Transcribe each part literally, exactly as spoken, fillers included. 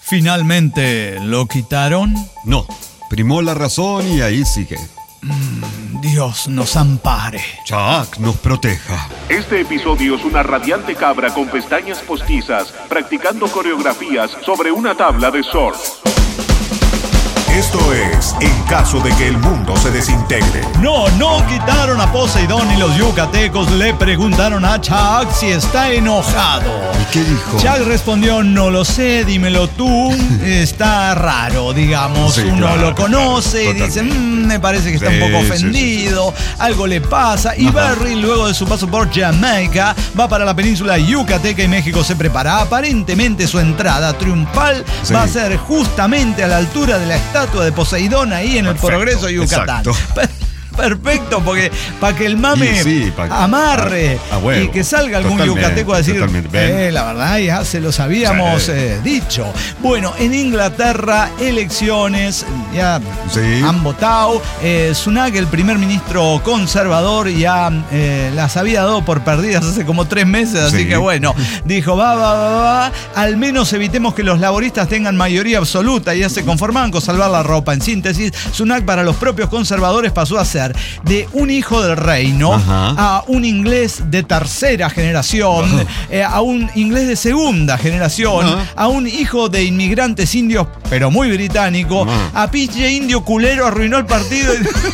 ¿Finalmente lo quitaron? No, primó la razón y ahí sigue. Mm, Dios nos ampare. Chuck nos proteja. Este episodio es una radiante cabra con pestañas postizas practicando coreografías sobre una tabla de surf. Esto es En caso de que el mundo se desintegre. No, no quitaron a Poseidón y los yucatecos le preguntaron a Chuck si está enojado. ¿Y qué dijo? Chuck respondió, no lo sé, dímelo tú. Está raro, digamos. Sí, Uno claro, lo conoce claro, y dice, mmm, me parece que está Sí, un poco sí, sí, ofendido, sí, sí. algo le pasa. Y Ajá. Barry, luego de su paso por Jamaica, va para la península yucateca y México se prepara. Aparentemente su entrada triunfal Sí. va a ser justamente a la altura de la estatua de Poseidón ahí en Perfecto, el Progreso Yucatán. exacto. Perfecto, porque para que el mame Y sí, pa- amarre a- a huevo. y que salga algún Totalmente, yucateco a decir, totalmente. Ven. eh, la verdad ya se los habíamos Sí. eh, dicho. Bueno, en Inglaterra, elecciones, ya Sí. han votado. Eh, Sunak, el primer ministro conservador, ya eh, las había dado por perdidas hace como tres meses, así Sí. que bueno, dijo, va, va, va, va, al menos evitemos que los laboristas tengan mayoría absoluta, y ya se conformaban con salvar la ropa. En síntesis, Sunak para los propios conservadores pasó a ser de un hijo del reino, Ajá. a un inglés de tercera generación, eh, a un inglés de segunda generación, Ajá. a un hijo de inmigrantes indios, pero muy británico, Ajá. a pinche indio culero, arruinó el partido.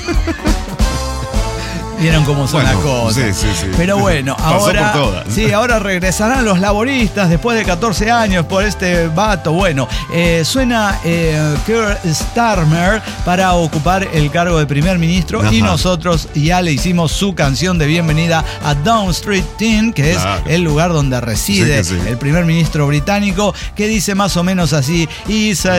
Vieron cómo son Bueno, las cosas. sí, sí, sí. Pero bueno, Pasó ahora. por todas. Sí, ahora regresarán los laboristas después de catorce años por este vato. Bueno, eh, suena eh, Keir Starmer para ocupar el cargo de primer ministro. Ajá. Y nosotros ya le hicimos su canción de bienvenida a Down Street Inn, que Claro. es el lugar donde reside Sí que sí. el primer ministro británico, que dice más o menos así: Isa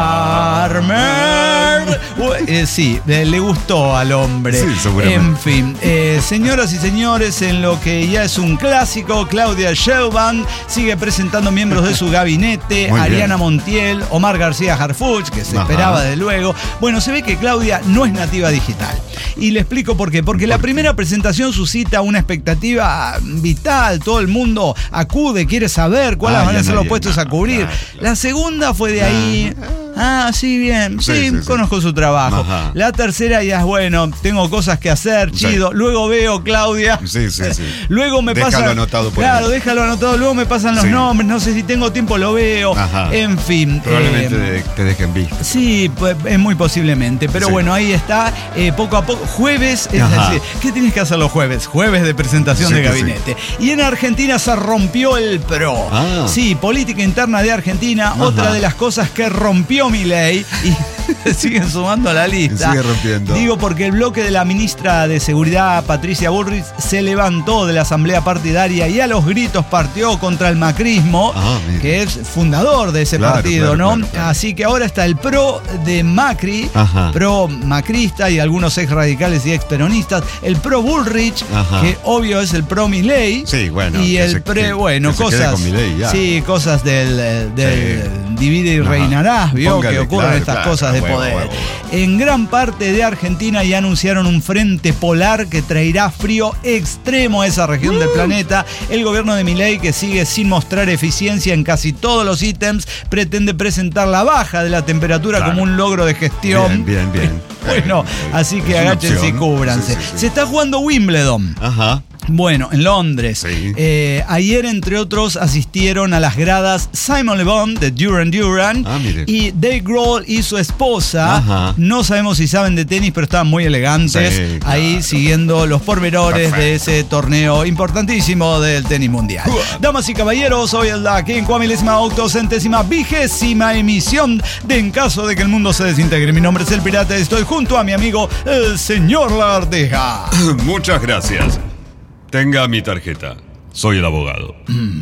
Starmer. Eh, sí, eh, le gustó al hombre. Sí, seguramente. En fin, eh, señoras y señores, en lo que ya es un clásico, Claudia Sheinbaum sigue presentando miembros de su gabinete, Muy bien. Ariana Montiel, Omar García Harfuch, que se Ajá. esperaba desde luego. Bueno, se ve que Claudia no es nativa digital. Y le explico por qué. Porque la ¿Por qué? primera presentación suscita una expectativa vital. Todo el mundo acude, quiere saber cuáles Ah, van a ya ser no, los ya puestos no, a cubrir. claro, claro. La segunda fue de ahí. Ah, sí, bien. Sí, Sí, sí, sí. conozco su trabajo. Ajá. La tercera ya es, bueno, tengo cosas que hacer, Sí. chido. Luego veo Claudia. Sí, sí, sí. Luego me Déjalo pasan. anotado por Claro, ahí. déjalo anotado. Luego me pasan los Sí. nombres. No sé si tengo tiempo, lo veo. Ajá. En fin. Probablemente eh, te dejen visto. Sí, pues, es muy posiblemente. Pero Sí. bueno, ahí está. eh, poco a poco. Jueves, es Ajá. decir, ¿qué tienes que hacer los jueves? Jueves de presentación Sí de que gabinete. Y en Argentina se rompió el PRO. Ah. Sí, política interna de Argentina. Ajá. Otra de las cosas que rompió Milei. Y siguen sumando a la lista. Sigue rompiendo. Digo porque el bloque de la ministra de Seguridad, Patricia Bullrich, se levantó de la asamblea partidaria y a los gritos partió contra el macrismo, Ah, mira. que es fundador de ese Claro, partido, claro, ¿no? claro, claro. Así que ahora está el pro de Macri, Ajá. pro macrista y algunos ex radicales y ex peronistas, el pro Bullrich, Ajá. que obvio es el pro Milei. Sí, bueno, Y que el se- pre, que- bueno, que se quede cosas. con Milei, ya. Sí, cosas del, eh, del Sí. divide y Ajá. reinarás, vio Póngale, que ocurren claro, estas claro, cosas de huevo, poder. huevo, huevo. En gran parte de Argentina ya anunciaron un frente polar que traerá frío extremo a esa región Uh. del planeta. El gobierno de Milei, que sigue sin mostrar eficiencia en casi todos los ítems, pretende presentar la baja de la temperatura Claro. como un logro de gestión. Bien, bien, bien. Bueno, Eh, así que es una agáchense y opción. cúbranse. Sí, sí, sí. Se está jugando Wimbledon. Ajá. Bueno, en Londres. Sí. Eh, ayer, entre otros, asistieron a las gradas Simon Le Bon de Duran Duran Ah, mire. y Dave Grohl y su esposa. Ajá. No sabemos si saben de tenis, pero estaban muy elegantes. Sí, claro. Ahí siguiendo los pormenores Perfecto. de ese torneo importantísimo del tenis mundial. Uah. Damas y caballeros, hoy es la quincuamilésima octocentésima vigésima emisión de En caso de que el mundo se desintegre. Mi nombre es El Pirata y estoy junto a mi amigo, el señor Lardeja. Muchas gracias. Tenga mi tarjeta. Soy el abogado.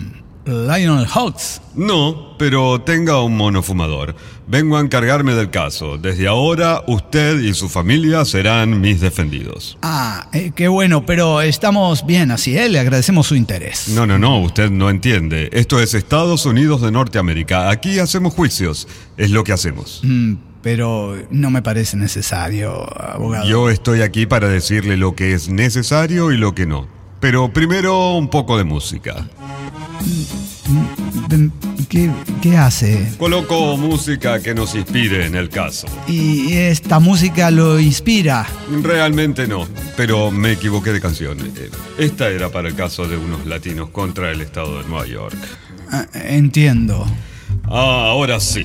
Lionel Hawks. No, pero tenga un mono fumador. Vengo a encargarme del caso. Desde ahora, usted y su familia serán mis defendidos. Ah, eh, qué bueno, pero estamos bien así, ¿eh? Le agradecemos su interés. No, no, no, usted no entiende. Esto es Estados Unidos de Norteamérica. Aquí hacemos juicios. Es lo que hacemos. Mm, pero no me parece necesario, abogado. Yo estoy aquí para decirle lo que es necesario y lo que no. Pero primero un poco de música. Mm, ¿Qué, qué hace? Coloco música que nos inspire en el caso. ¿Y esta música lo inspira? Realmente no, pero me equivoqué de canción. Esta era para el caso de unos latinos contra el estado de Nueva York. Entiendo. Ah, ahora sí.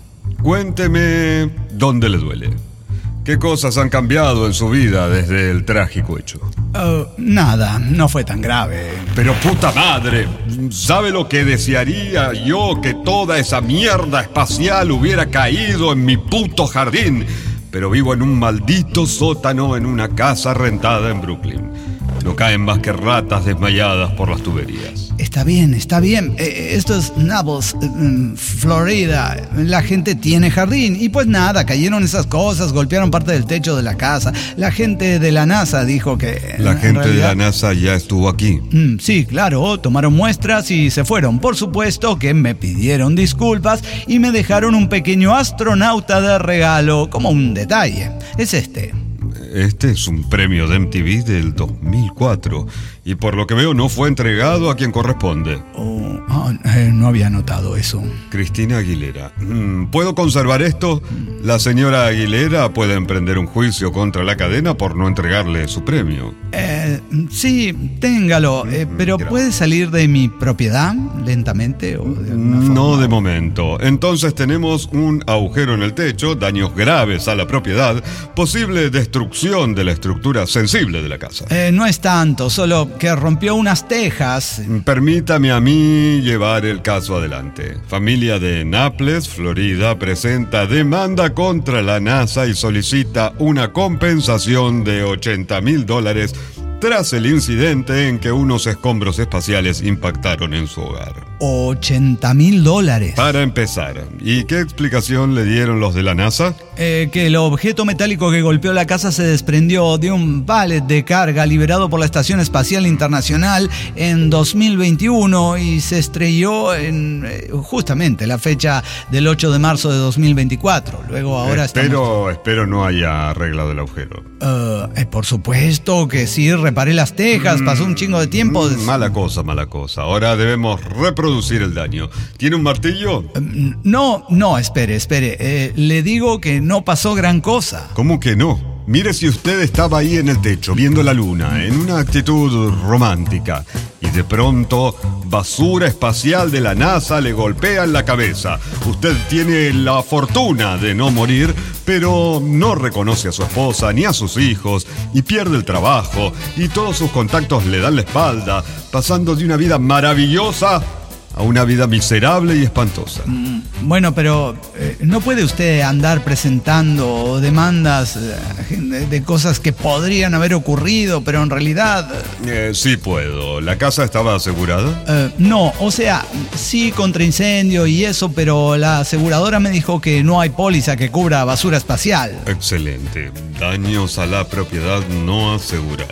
Cuénteme dónde le duele. ¿Qué cosas han cambiado en su vida desde el trágico hecho? Uh, nada, no fue tan grave. Pero puta madre, ¿sabe lo que desearía yo? Que toda esa mierda espacial hubiera caído en mi puto jardín. Pero vivo en un maldito sótano en una casa rentada en Brooklyn. No caen más que ratas desmayadas por las tuberías. Está bien, está bien. Eh, esto es Naples, eh, Florida. La gente tiene jardín. Y pues nada, cayeron esas cosas, golpearon parte del techo de la casa. La gente de la NASA dijo que... La gente realidad, de la NASA ya estuvo aquí. Mm, sí, claro, tomaron muestras y se fueron. Por supuesto que me pidieron disculpas y me dejaron un pequeño astronauta de regalo, como un detalle. Es este. Este es un premio de M T V del dos mil cuatro y por lo que veo no fue entregado a quien corresponde. Oh, oh, eh, no había notado eso. Cristina Aguilera. ¿Puedo conservar esto? La señora Aguilera puede emprender un juicio contra la cadena por no entregarle su premio. Eh, sí, téngalo, eh, pero Gracias. ¿puede salir de mi propiedad lentamente o de alguna forma? No de momento. Entonces tenemos un agujero en el techo, daños graves a la propiedad, posible destrucción de la estructura sensible de la casa. Eh, no es tanto, solo que rompió unas tejas. Permítame a mí llevar el caso adelante. Familia de Naples, Florida, presenta demanda contra la NASA y solicita una compensación de ochenta mil dólares tras el incidente en que unos escombros espaciales impactaron en su hogar. ochenta mil dólares. Para empezar, ¿y qué explicación le dieron los de la NASA? Eh, que el objeto metálico que golpeó la casa se desprendió de un pallet de carga liberado por la Estación Espacial Internacional en dos mil veintiuno y se estrelló en eh, justamente la fecha del ocho de marzo de dos mil veinticuatro. Luego ahora espero, estamos... espero no haya arreglado el agujero. Uh, eh, por supuesto que sí, reparé las tejas, pasó un chingo de tiempo. Mm, mala cosa, mala cosa. Ahora debemos reproducir el daño. ¿Tiene un martillo? Uh, no, no, espere, espere. Eh, le digo que no pasó gran cosa. ¿Cómo que no? Mire si usted estaba ahí en el techo, viendo la luna, en una actitud romántica, y de pronto, basura espacial de la NASA le golpea en la cabeza. Usted tiene la fortuna de no morir, pero no reconoce a su esposa ni a sus hijos, y pierde el trabajo, y todos sus contactos le dan la espalda, pasando de una vida maravillosa a una vida miserable y espantosa. Mm, bueno, pero eh, ¿no puede usted andar presentando demandas eh, de, de cosas que podrían haber ocurrido, pero en realidad... Eh, sí puedo. ¿La casa estaba asegurada? Eh, no, o sea, sí contra incendio y eso, pero la aseguradora me dijo que no hay póliza que cubra basura espacial. Excelente. Daños a la propiedad no asegurada.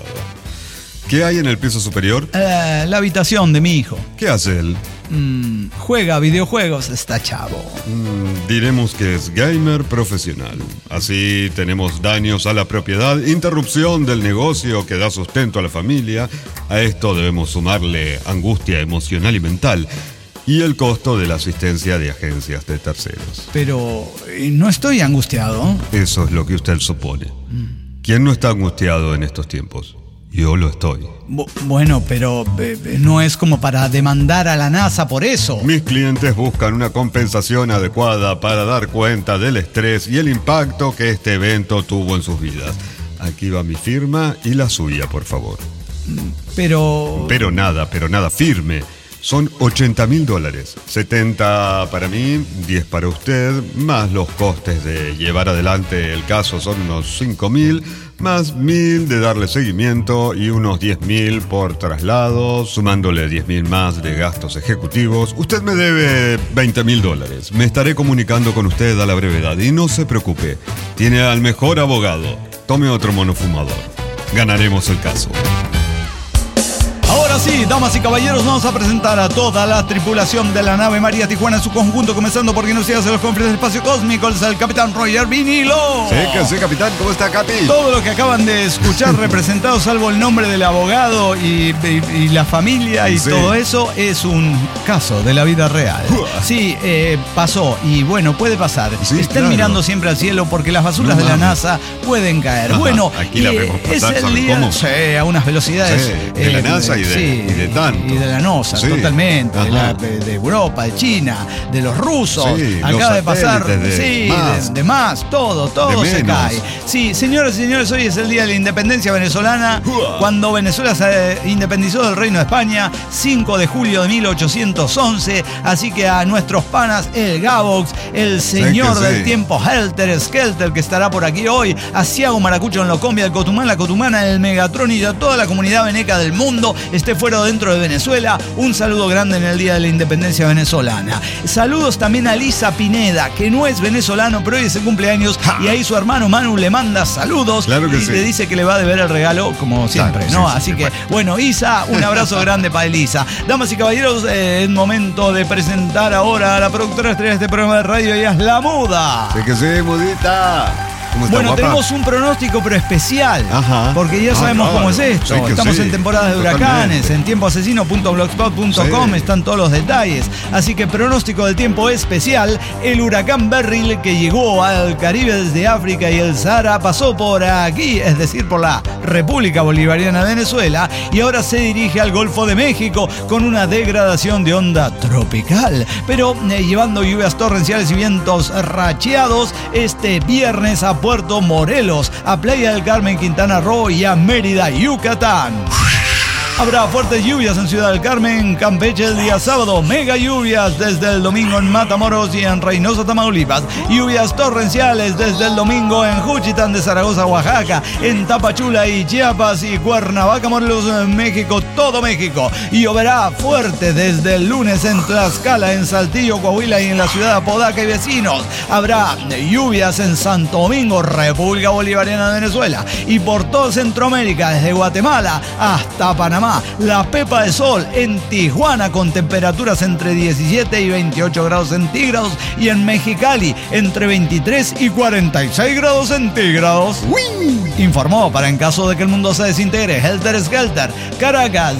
¿Qué hay en el piso superior? Eh, la habitación de mi hijo. ¿Qué hace él? Mm, juega videojuegos, está chavo. Mm, diremos que es gamer profesional. Así tenemos daños a la propiedad, interrupción del negocio que da sustento a la familia. A esto debemos sumarle angustia emocional y mental y el costo de la asistencia de agencias de terceros. Pero eh, no estoy angustiado. Eso es lo que usted supone. ¿Quién no está angustiado en estos tiempos? Yo lo estoy. Bu- bueno, pero eh, no es como para demandar a la NASA por eso. Mis clientes buscan una compensación adecuada para dar cuenta del estrés y el impacto que este evento tuvo en sus vidas. Aquí va mi firma y la suya, por favor. Pero... Pero nada, pero nada, firme. Son ochenta mil dólares. setenta para mí, diez para usted, más los costes de llevar adelante el caso son unos cinco mil, más mil de darle seguimiento y unos diez mil por traslado, sumándole diez mil más de gastos ejecutivos. Usted me debe veinte mil dólares. Me estaré comunicando con usted a la brevedad y no se preocupe. Tiene al mejor abogado. Tome otro monofumador. Ganaremos el caso. Ahora Ahora sí, damas y caballeros, vamos a presentar a toda la tripulación de la nave María Tijuana en su conjunto, comenzando por quien nos sigue hacia los confines del espacio cósmico, es el capitán Roger Vinilo. Sí, que sí, capitán. ¿Cómo está, Capi? Todo lo que acaban de escuchar representado, salvo el nombre del abogado y, y, y la familia y Sí. todo eso, es un caso de la vida real. Sí, eh, pasó y bueno, puede pasar. Sí, Estén claro. mirando siempre al cielo porque las basuras No de la mames. NASA pueden caer. Ajá, Bueno, aquí la vemos es pasar, el ¿saben día, cómo? sí, a unas velocidades Sí, de la NASA y de- y de tanto. y de la NASA, Sí. totalmente, de, Ajá. la- de- de Europa, de China, de los rusos. Sí, Acaba los de pasar, satélites de sí, más. de, de más, todo, todo De se menos. cae. Sí, señoras y señores, hoy es el día de la independencia venezolana, cuando Venezuela se independizó del Reino de España, cinco de julio de mil ochocientos once. Así que a nuestros panas, el Gabox, el señor que del sí. tiempo, Helter Skelter, que estará por aquí hoy, a Ciago Maracucho en Locombia, el Cotumán, la Cotumana, el Megatron y a toda la comunidad veneca del mundo, esté fuera o dentro de Venezuela, un saludo grande en el Día de la Independencia venezolana. Saludos también a Lisa Pineda, que no es venezolano, pero hoy es el cumpleaños, y ahí su hermano Manu le manda saludos. Claro que y sí. le dice que le va a deber el regalo, como siempre, Claro, ¿no? sí, sí, Así sí, que, bueno. bueno, Isa, un abrazo grande para Elisa. Damas y caballeros, eh, es momento de presentar ahora a la productora estrella de este programa de radio, ella es La Muda. Sí, que sí, mudita. ¿Cómo está, Bueno, guapa? tenemos un pronóstico, pero especial. Ajá. Porque ya Ah, sabemos claro. cómo es esto. Sí que Estamos sí. en temporada de huracanes. Totalmente. En tiempo asesino punto blogspot punto com Sí. están todos los detalles. Así que pronóstico del tiempo especial. El huracán Beryl, que llegó al Caribe desde África y el Sahara, pasó por aquí, es decir, por la República Bolivariana de Venezuela, y ahora se dirige al Golfo de México con una degradación de onda tropical, pero eh, llevando lluvias torrenciales y vientos racheados este viernes a Puerto Morelos, a Playa del Carmen, Quintana Roo y a Mérida, Yucatán. Habrá fuertes lluvias en Ciudad del Carmen, Campeche el día sábado, mega lluvias desde el domingo en Matamoros y en Reynosa, Tamaulipas, lluvias torrenciales desde el domingo en Juchitán de Zaragoza, Oaxaca, en Tapachula y Chiapas y Cuernavaca, Morelos, México, todo México, y lloverá fuerte desde el lunes en Tlaxcala, en Saltillo, Coahuila y en la ciudad de Apodaca y vecinos. Habrá lluvias en Santo Domingo, República Bolivariana de Venezuela, y por todo Centroamérica, desde Guatemala hasta Panamá. La pepa de sol en Tijuana con temperaturas entre diecisiete y veintiocho grados centígrados, y en Mexicali entre veintitrés y cuarenta y seis grados centígrados. Informó para en caso de que el mundo se desintegre Helter Skelter, Caracas,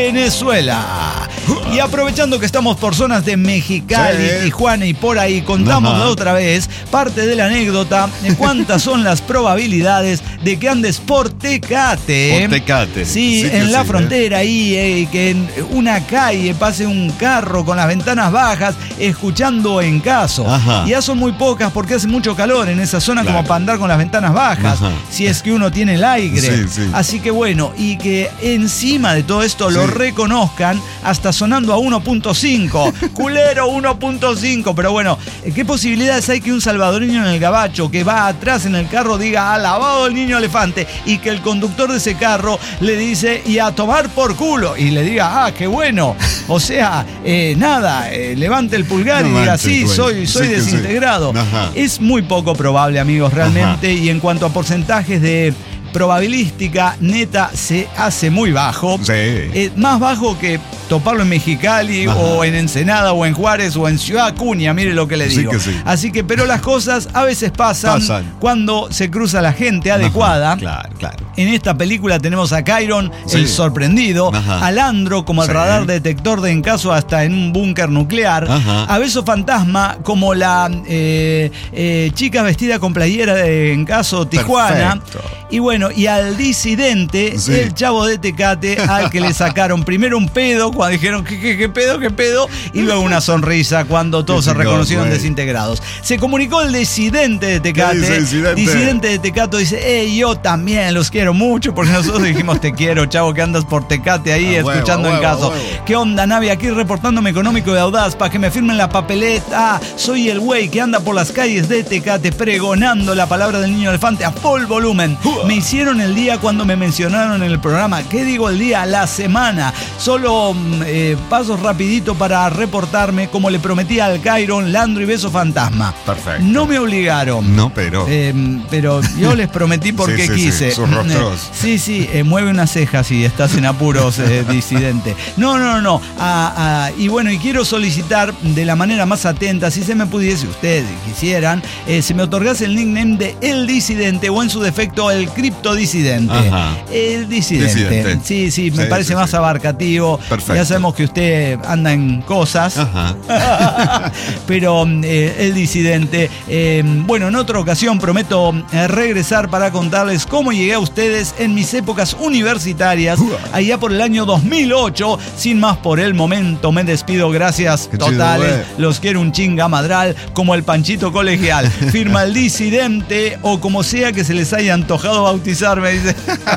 Venezuela. Y aprovechando que estamos por zonas de Mexicali, Sí. Tijuana y por ahí, contamos Ajá. de otra vez parte de la anécdota de cuántas son las probabilidades de que andes por Tecate. Por Tecate. Sí, Sí que en la sí, frontera ahí, eh, que en una calle pase un carro con las ventanas bajas escuchando En Caso. Ajá. Y ya son muy pocas porque hace mucho calor en esa zona, Claro. como para andar con las ventanas bajas, Ajá. si es que uno tiene el aire. Sí, sí. Así que bueno, y que encima de todo esto lo Sí. reconozcan hasta sonando a uno punto cinco. Culero uno punto cinco. Pero bueno, ¿qué posibilidades hay que un salvadoreño en el gabacho que va atrás en el carro diga alabado el niño elefante, y que el conductor de ese carro le dice y a tomar por culo, y le diga, ah, qué bueno? O sea, eh, nada, eh, levante el pulgar No y diga, manches, sí, güey. soy, soy Sí que sí. desintegrado. Ajá. Es muy poco probable, amigos, realmente. Y en cuanto a porcentajes de probabilística, neta, se hace muy bajo. Sí. Eh, más bajo que toparlo en Mexicali, Ajá. o en Ensenada, o en Juárez, o en Ciudad Acuña, mire lo que le Sí digo. que sí. Así que, pero las cosas a veces pasan, Pasan. cuando se cruza la gente adecuada. Ajá, claro, claro. En esta película tenemos a Kyron, Sí. el sorprendido, Ajá. a Landro como el Sí. radar detector de En Caso hasta en un búnker nuclear, Ajá. a Beso Fantasma como la eh, eh, chica vestida con playera de En Caso Tijuana, Perfecto. y bueno, y al disidente, Sí. el chavo de Tecate, al que le sacaron primero un pedo cuando dijeron ¿qué, qué, qué pedo, qué pedo? Y luego una sonrisa cuando todos Qué se chingón, reconocieron güey. desintegrados. Se comunicó el disidente de Tecate. ¿Qué dice el disidente? Disidente de Tecate dice, hey, yo también los quiero mucho, porque nosotros dijimos te quiero, chavo, que andas por Tecate ahí A huevo, escuchando a En huevo, Caso. a huevo. ¿Qué onda, Navi? Aquí reportándome económico de Audaz para que me firmen la papeleta. Ah, soy el güey que anda por las calles de Tecate pregonando la palabra del niño elefante a full volumen. Me hicieron hicieron el día cuando me mencionaron en el programa. ¿Qué digo el día? La semana. Solo eh, pasos rapidito para reportarme, como le prometí al Cairon, Landry Beso Fantasma. Perfecto. No me obligaron. No, pero... Eh, pero yo les prometí porque sí, sí, quise. Sí, sus rostros. Sí, sí, eh, mueve una ceja si estás en apuros, eh, disidente. No, no, no. Ah, ah, y bueno, y quiero solicitar de la manera más atenta, si se me pudiese, ustedes quisieran, eh, se me otorgase el nickname de El Disidente o en su defecto el Criptodisidente. Ajá. El Disidente. Disidente. Sí, sí, me Sí, parece sí, más sí. abarcativo. Perfecto. Ya sabemos que usted anda en cosas. Ajá. Pero eh, El Disidente. Eh, bueno, en otra ocasión prometo eh, regresar para contarles cómo llegué a ustedes en mis épocas universitarias, allá por el año dos mil ocho. Sin más por el momento, me despido. Gracias Qué chido, totales. güey. Los quiero un chinga madral, como el Panchito Colegial. Firma El Disidente, o como sea que se les haya antojado bautizarme, dice.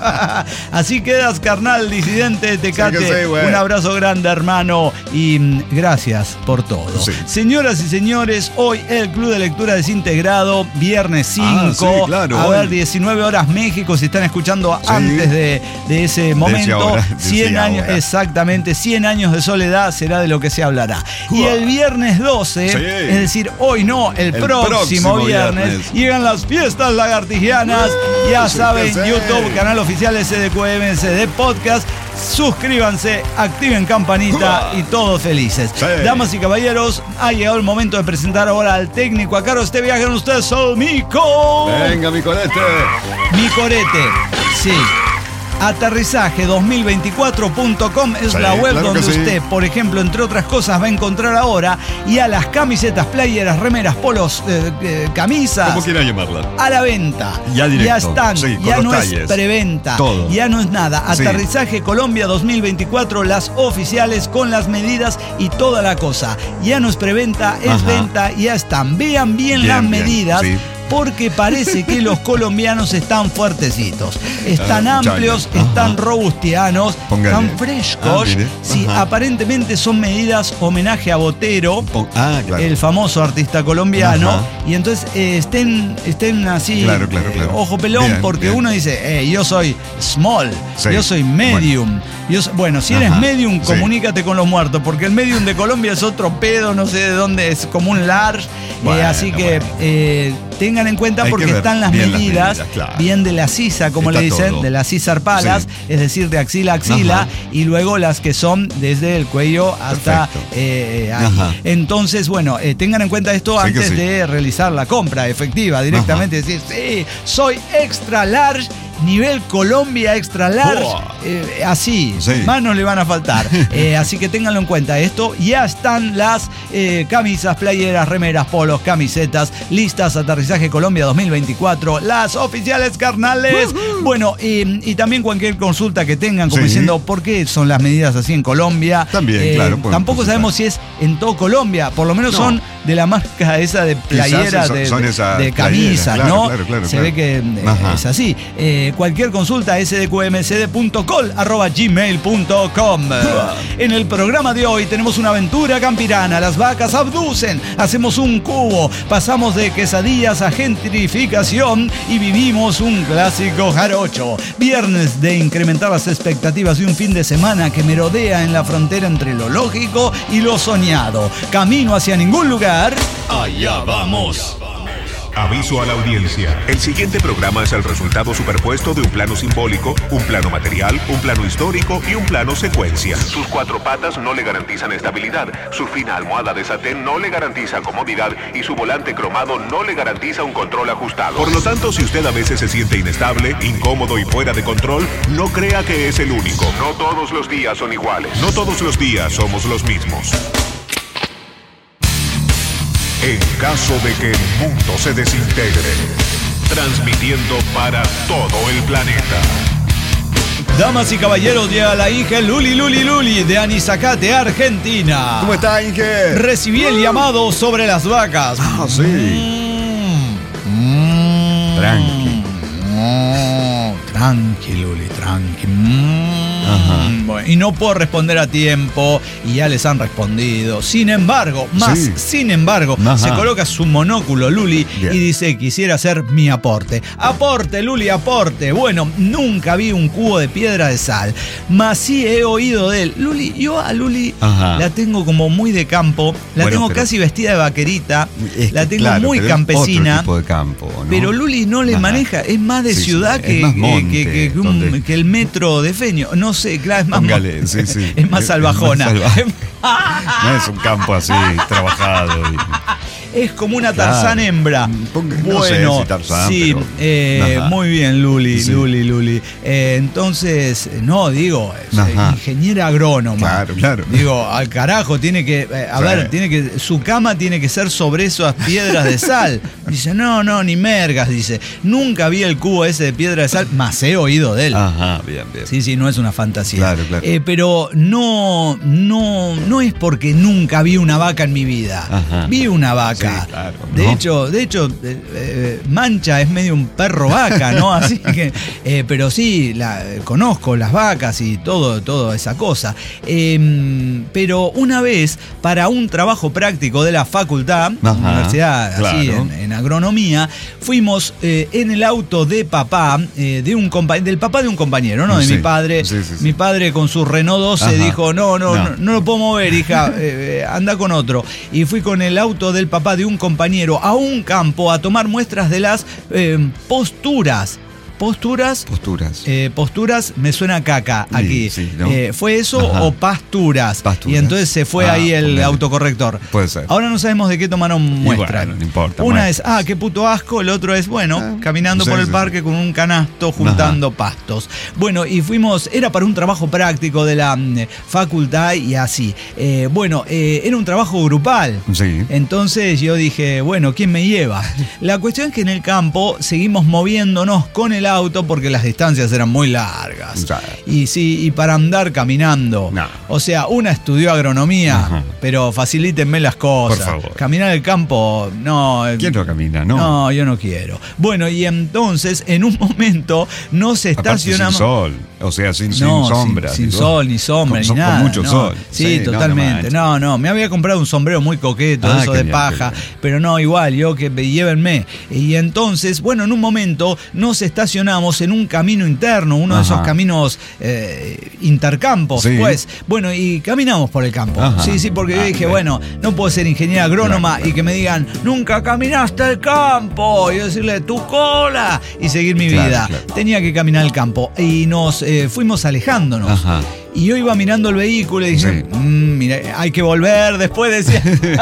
Así quedas, carnal Disidente, Tecate. Sí que sí, güey. Un abrazo grande, hermano, y mm, gracias por todo. Sí. Señoras y señores, hoy el Club de Lectura Desintegrado, viernes cinco, Ah, sí, claro, a hoy. ver, diecinueve horas México, si están escuchando Sí. antes de, de ese momento. ahora, de ese cien años, ahora. exactamente, cien años de soledad será de lo que se hablará. Y el viernes doce, Sí. es decir, hoy no, el, El próximo, próximo viernes, viernes. llegan las fiestas lagartijanas. Ya sí saben, que sí. YouTube, canal oficial S D Q M S de Podcast. Suscríbanse, activen campanita y todos felices. Sí. Damas y caballeros, ha llegado el momento de presentar ahora al técnico a cargo de este viaje con ustedes, Solmico. Venga, mi colete. Mi corete, sí. Aterrizaje dos mil veinticuatro punto com es Sí, la web claro donde que sí. usted, por ejemplo, entre otras cosas, va a encontrar ahora y a las camisetas, playeras, remeras, polos, eh, eh, camisas. ¿Cómo quiera llamarla? A la venta. Ya directo. están. Sí, con ya los no talles. es preventa. Todo. Ya no es nada. Sí. Aterrizaje Colombia dos mil veinticuatro, las oficiales con las medidas y toda la cosa. Ya no es preventa, es Ajá. venta, ya están. Vean bien, Bien, las bien, medidas. sí. Porque parece que los colombianos están fuertecitos, están Ah, amplios, chaña. están Ajá. robustianos, Póngale. están frescos. Ah, mire. Sí, Ajá. aparentemente son medidas homenaje a Botero, Pon- Ah, claro. el famoso artista colombiano. Ajá. Y entonces eh, estén, estén así, Claro, claro, eh, claro. ojo pelón, Bien, porque bien. uno dice, eh, yo soy small, Sí. yo soy medium. Yo so- bueno, si eres Ajá. medium, Sí. comunícate con los muertos, porque el medium de Colombia es otro pedo, no sé de dónde, es como un large. eh, Bueno, así que bueno. eh, tengan en cuenta Hay que porque ver están las bien las medidas, medidas, claro. bien de la sisa, como Está le dicen, todo. de las César Palas, Sí. es decir, de axila a axila, Ajá. y luego las que son desde el cuello hasta Perfecto. eh, ahí. Ajá. Entonces, bueno, eh, tengan en cuenta esto Sí que antes sí. de realizar la compra efectiva, directamente decir, sí, soy extra large, nivel Colombia extra large, Oh. eh, así, Sí. manos le van a faltar. Eh, así que ténganlo en cuenta esto. Ya están las eh, camisas, playeras, remeras, polos, camisetas, listas, aterrizaje Colombia dos mil veinticuatro, las oficiales carnales. Bueno, y, y también cualquier consulta que tengan, como Sí. diciendo, ¿por qué son las medidas así en Colombia? También, claro, pueden Tampoco consultar. sabemos si es en todo Colombia, por lo menos No. son de la marca esa de playeras, son- de, son de- esas de playeras, camisas, claro, ¿no? claro, claro, Se claro. ve que eh, Ajá. es así. Eh, cualquier consulta, s d q m c d punto col arroba gmail punto com. En el programa de hoy tenemos una aventura campirana. Las vacas abducen, hacemos un cubo, pasamos de quesadillas a gentrificación y vivimos un clásico jarocho. Viernes de incrementar las expectativas de un fin de semana que merodea en la frontera entre lo lógico y lo soñado. Camino hacia ningún lugar. Allá vamos. Aviso a la audiencia. El siguiente programa es el resultado superpuesto de un plano simbólico, un plano material, un plano histórico y un plano secuencia. Sus cuatro patas no le garantizan estabilidad, su fina almohada de satén no le garantiza comodidad y su volante cromado no le garantiza un control ajustado. Por lo tanto, si usted a veces se siente inestable, incómodo y fuera de control, no crea que es el único. No todos los días son iguales. No todos los días somos los mismos. En caso de que el mundo se desintegre. Transmitiendo para todo el planeta. Damas y caballeros, llega la hija Luli Luli Luli de Anizacate, Argentina. ¿Cómo está, Inge? Recibí el llamado sobre las vacas. Ah, sí. Mm, mm, Tranqui. mm, tranqui, Luli, tranqui. Mm. Mm, bueno, y no puedo responder a tiempo y ya les han respondido. Sin embargo, más, Sí. sin embargo, Ajá. se coloca su monóculo Luli Bien. y dice, quisiera hacer mi aporte. Aporte, Luli, aporte. Bueno, nunca vi un cubo de piedra de sal, mas sí he oído de él. Luli, yo a Luli Ajá. la tengo como muy de campo, la Bueno, tengo pero- casi vestida de vaquerita, Es la que, tengo claro, muy pero es campesina. otro tipo de campo, ¿no? Pero Luli no le Ajá. maneja, es más de Sí, sí, ciudad es que, más que- monte, que- que- que un- donde- que el metro de Feño. No sé, claro, es más, Póngale, mon- sí, sí. es más salvajona. Es más salvaje. No es un campo así, trabajado. y- Es como una Claro. Tarzán hembra. Ponga- no Bueno, sé si Tarzán, sí, pero- eh, Ajá. muy bien, Luli, Sí. Luli, Luli. Eh, entonces, no, digo, es, Ajá. eh, ingeniera agrónoma. Claro, claro. Digo, al carajo, tiene que, eh, a Sí. ver, tiene que, su cama tiene que ser sobre esas piedras de sal. Dice, no, no, ni mergas, dice. Nunca vi el cubo ese de piedra de sal, más he oído de él. Ajá, bien, bien. Sí, sí, no es una fantasía. Claro, claro. Eh, pero no, no, no es porque nunca vi una vaca en mi vida. Ajá. Vi una vaca. Sí, claro, De ¿no? hecho, de hecho, eh, eh, Mancha es medio un perro vaca, ¿no? Así que, eh, pero sí, la, conozco las vacas y todo, toda esa cosa. Eh, pero una vez, para un trabajo práctico de la facultad, Ajá, universidad, así, claro. en, en agronomía, fuimos eh, en el auto de papá, eh, de un compa- del papá de un compañero, ¿no? De Sí, mi padre. sí, sí, sí. Mi padre con su Renault doce Ajá. dijo, no, no, no, No. no lo puedo mover, hija, eh, eh, anda con otro. Y fui con el auto del papá de un compañero a un campo a tomar muestras de las eh, posturas. Posturas. Posturas. Eh, posturas me suena caca Sí, aquí. sí, ¿no? Eh, ¿Fue eso Ajá. o pasturas? Pasturas. Y entonces se fue Ah, ahí el ponele. autocorrector. Puede ser. Ahora no sabemos de qué tomaron muestra. bueno, no importa, Una muestra. es, ah, qué puto asco. El otro es, bueno, Ah, caminando sí, por el sí, parque sí. con un canasto juntando pastos. Bueno, y fuimos, era para un trabajo práctico de la mm, facultad y así. Eh, bueno, eh, era un trabajo grupal. Sí. Entonces yo dije, bueno, ¿quién me lleva? La cuestión es que en el campo seguimos moviéndonos con el auto porque las distancias eran muy largas. Ya. Y sí, y para andar caminando. No. O sea, una estudió agronomía, Ajá. pero facilítenme las cosas. Por favor. Caminar el campo, no. ¿Quién no camina? No. No, yo no quiero. Bueno, y entonces, en un momento, nos Aparte sin estacionamos. sol. O sea, sin, sin No, sombra. Sin, sin digo. sol, ni sombra, Con- ni con nada. mucho no. sol. Sí, no, no totalmente. manches. No, no, me había comprado un sombrero muy coqueto, Ah, eso qué de bien, paja, qué bien. pero no, igual, yo que llévenme. Y entonces, bueno, en un momento nos estacionamos en un camino interno, uno de Ajá. esos caminos eh, intercampos, Sí. pues. Bueno, y caminamos por el campo. Ajá. Sí, sí, porque yo Ah, dije, bien. bueno, no puedo ser ingeniera agrónoma Claro, claro. y que me digan, nunca caminaste el campo. Y yo decirle, tu cola. Y seguir mi Claro, vida. claro. Tenía que caminar el campo. Y nos eh, fuimos alejándonos. Ajá. Y yo iba mirando el vehículo y dije, Sí. "Mm, mira, hay que volver después, decía.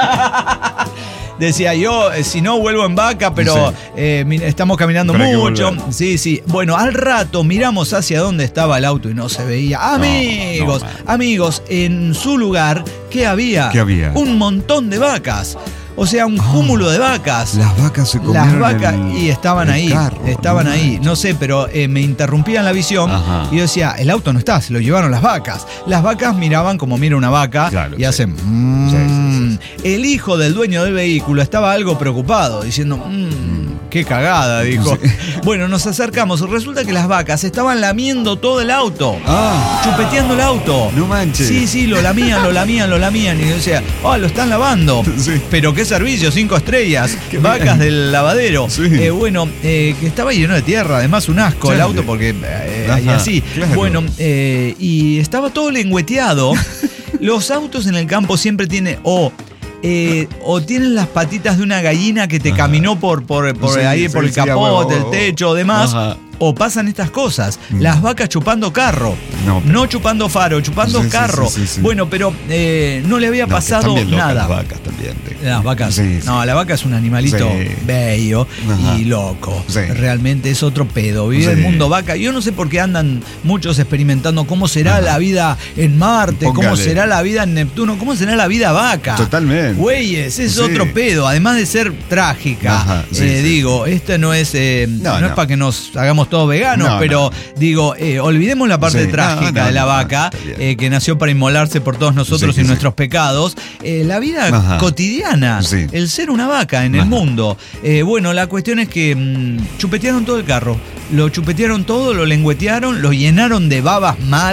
Decía yo, eh, si no vuelvo en vaca, pero Sí. eh, mira, estamos caminando Pero hay que mucho. volver. Sí, sí. Bueno, al rato miramos hacia dónde estaba el auto y no se veía. Amigos, no, man. amigos, en su lugar, ¿qué había? ¿Qué había? Un montón de vacas. O sea, un cúmulo de vacas. Las vacas se Las comieron vacas el- y estaban el ahí, carro, estaban no ahí, manches. no sé, pero eh, me interrumpían la visión Ajá. y yo decía, el auto no está, se lo llevaron las vacas. Las vacas miraban como mira una vaca Claro, y sí. hacen, "Mm". Sí, sí, El hijo del dueño del vehículo estaba algo preocupado, diciendo, "Mm, qué cagada", dijo. Bueno, nos acercamos, resulta que las vacas estaban lamiendo todo el auto. Ah, Chupeteando el auto. No manches. Sí, sí, lo lamían, lo lamían, lo lamían. Y yo decía, oh, lo están lavando. Sí. Pero qué servicio, cinco estrellas. Qué Vacas bien. del lavadero. Sí. Eh, bueno, eh, que estaba lleno de tierra, además un asco el Claro. auto porque. eh, y Ajá, así. claro. Bueno, eh, y estaba todo lengüeteado. Los autos en el campo siempre tienen. O. eh, o tienen las patitas de una gallina que te Ajá. caminó por, por, por Sí, ahí, por sí, el sí, a capot, huevo. el techo, demás. Ajá. O pasan estas cosas. Mm. Las vacas chupando carro. No, pero- No chupando faro, chupando Sí, sí, carro. sí, sí, sí. Bueno, pero eh, no le había no, que pasado están bien locas nada. Las vacas también. te- Las vacas. Sí, sí. No, la vaca es un animalito Sí. bello Ajá. y loco. Sí. Realmente es otro pedo. Vive Sí. el mundo vaca. Yo no sé por qué andan muchos experimentando cómo será la vida en Marte, cómo Póngale. será la vida en Neptuno, cómo será la vida vaca. Totalmente. Güeyes, es Sí. otro pedo. Además de ser trágica. Ajá, sí, eh, sí. digo, esta no es, eh, no, No, es no. para que nos hagamos todos veganos, No, pero digo, eh, olvidemos la parte Sí. trágica No, no, de la no, vaca, está bien. eh, que nació para inmolarse por todos nosotros Sí, y sí. nuestros pecados. Eh, la vida Ajá. cotidiana, Sí. el ser una vaca en el Ajá. mundo. Eh, bueno, la cuestión es que mm, chupetearon todo el carro. Lo chupetearon todo, lo lengüetearon, lo llenaron de babas mal.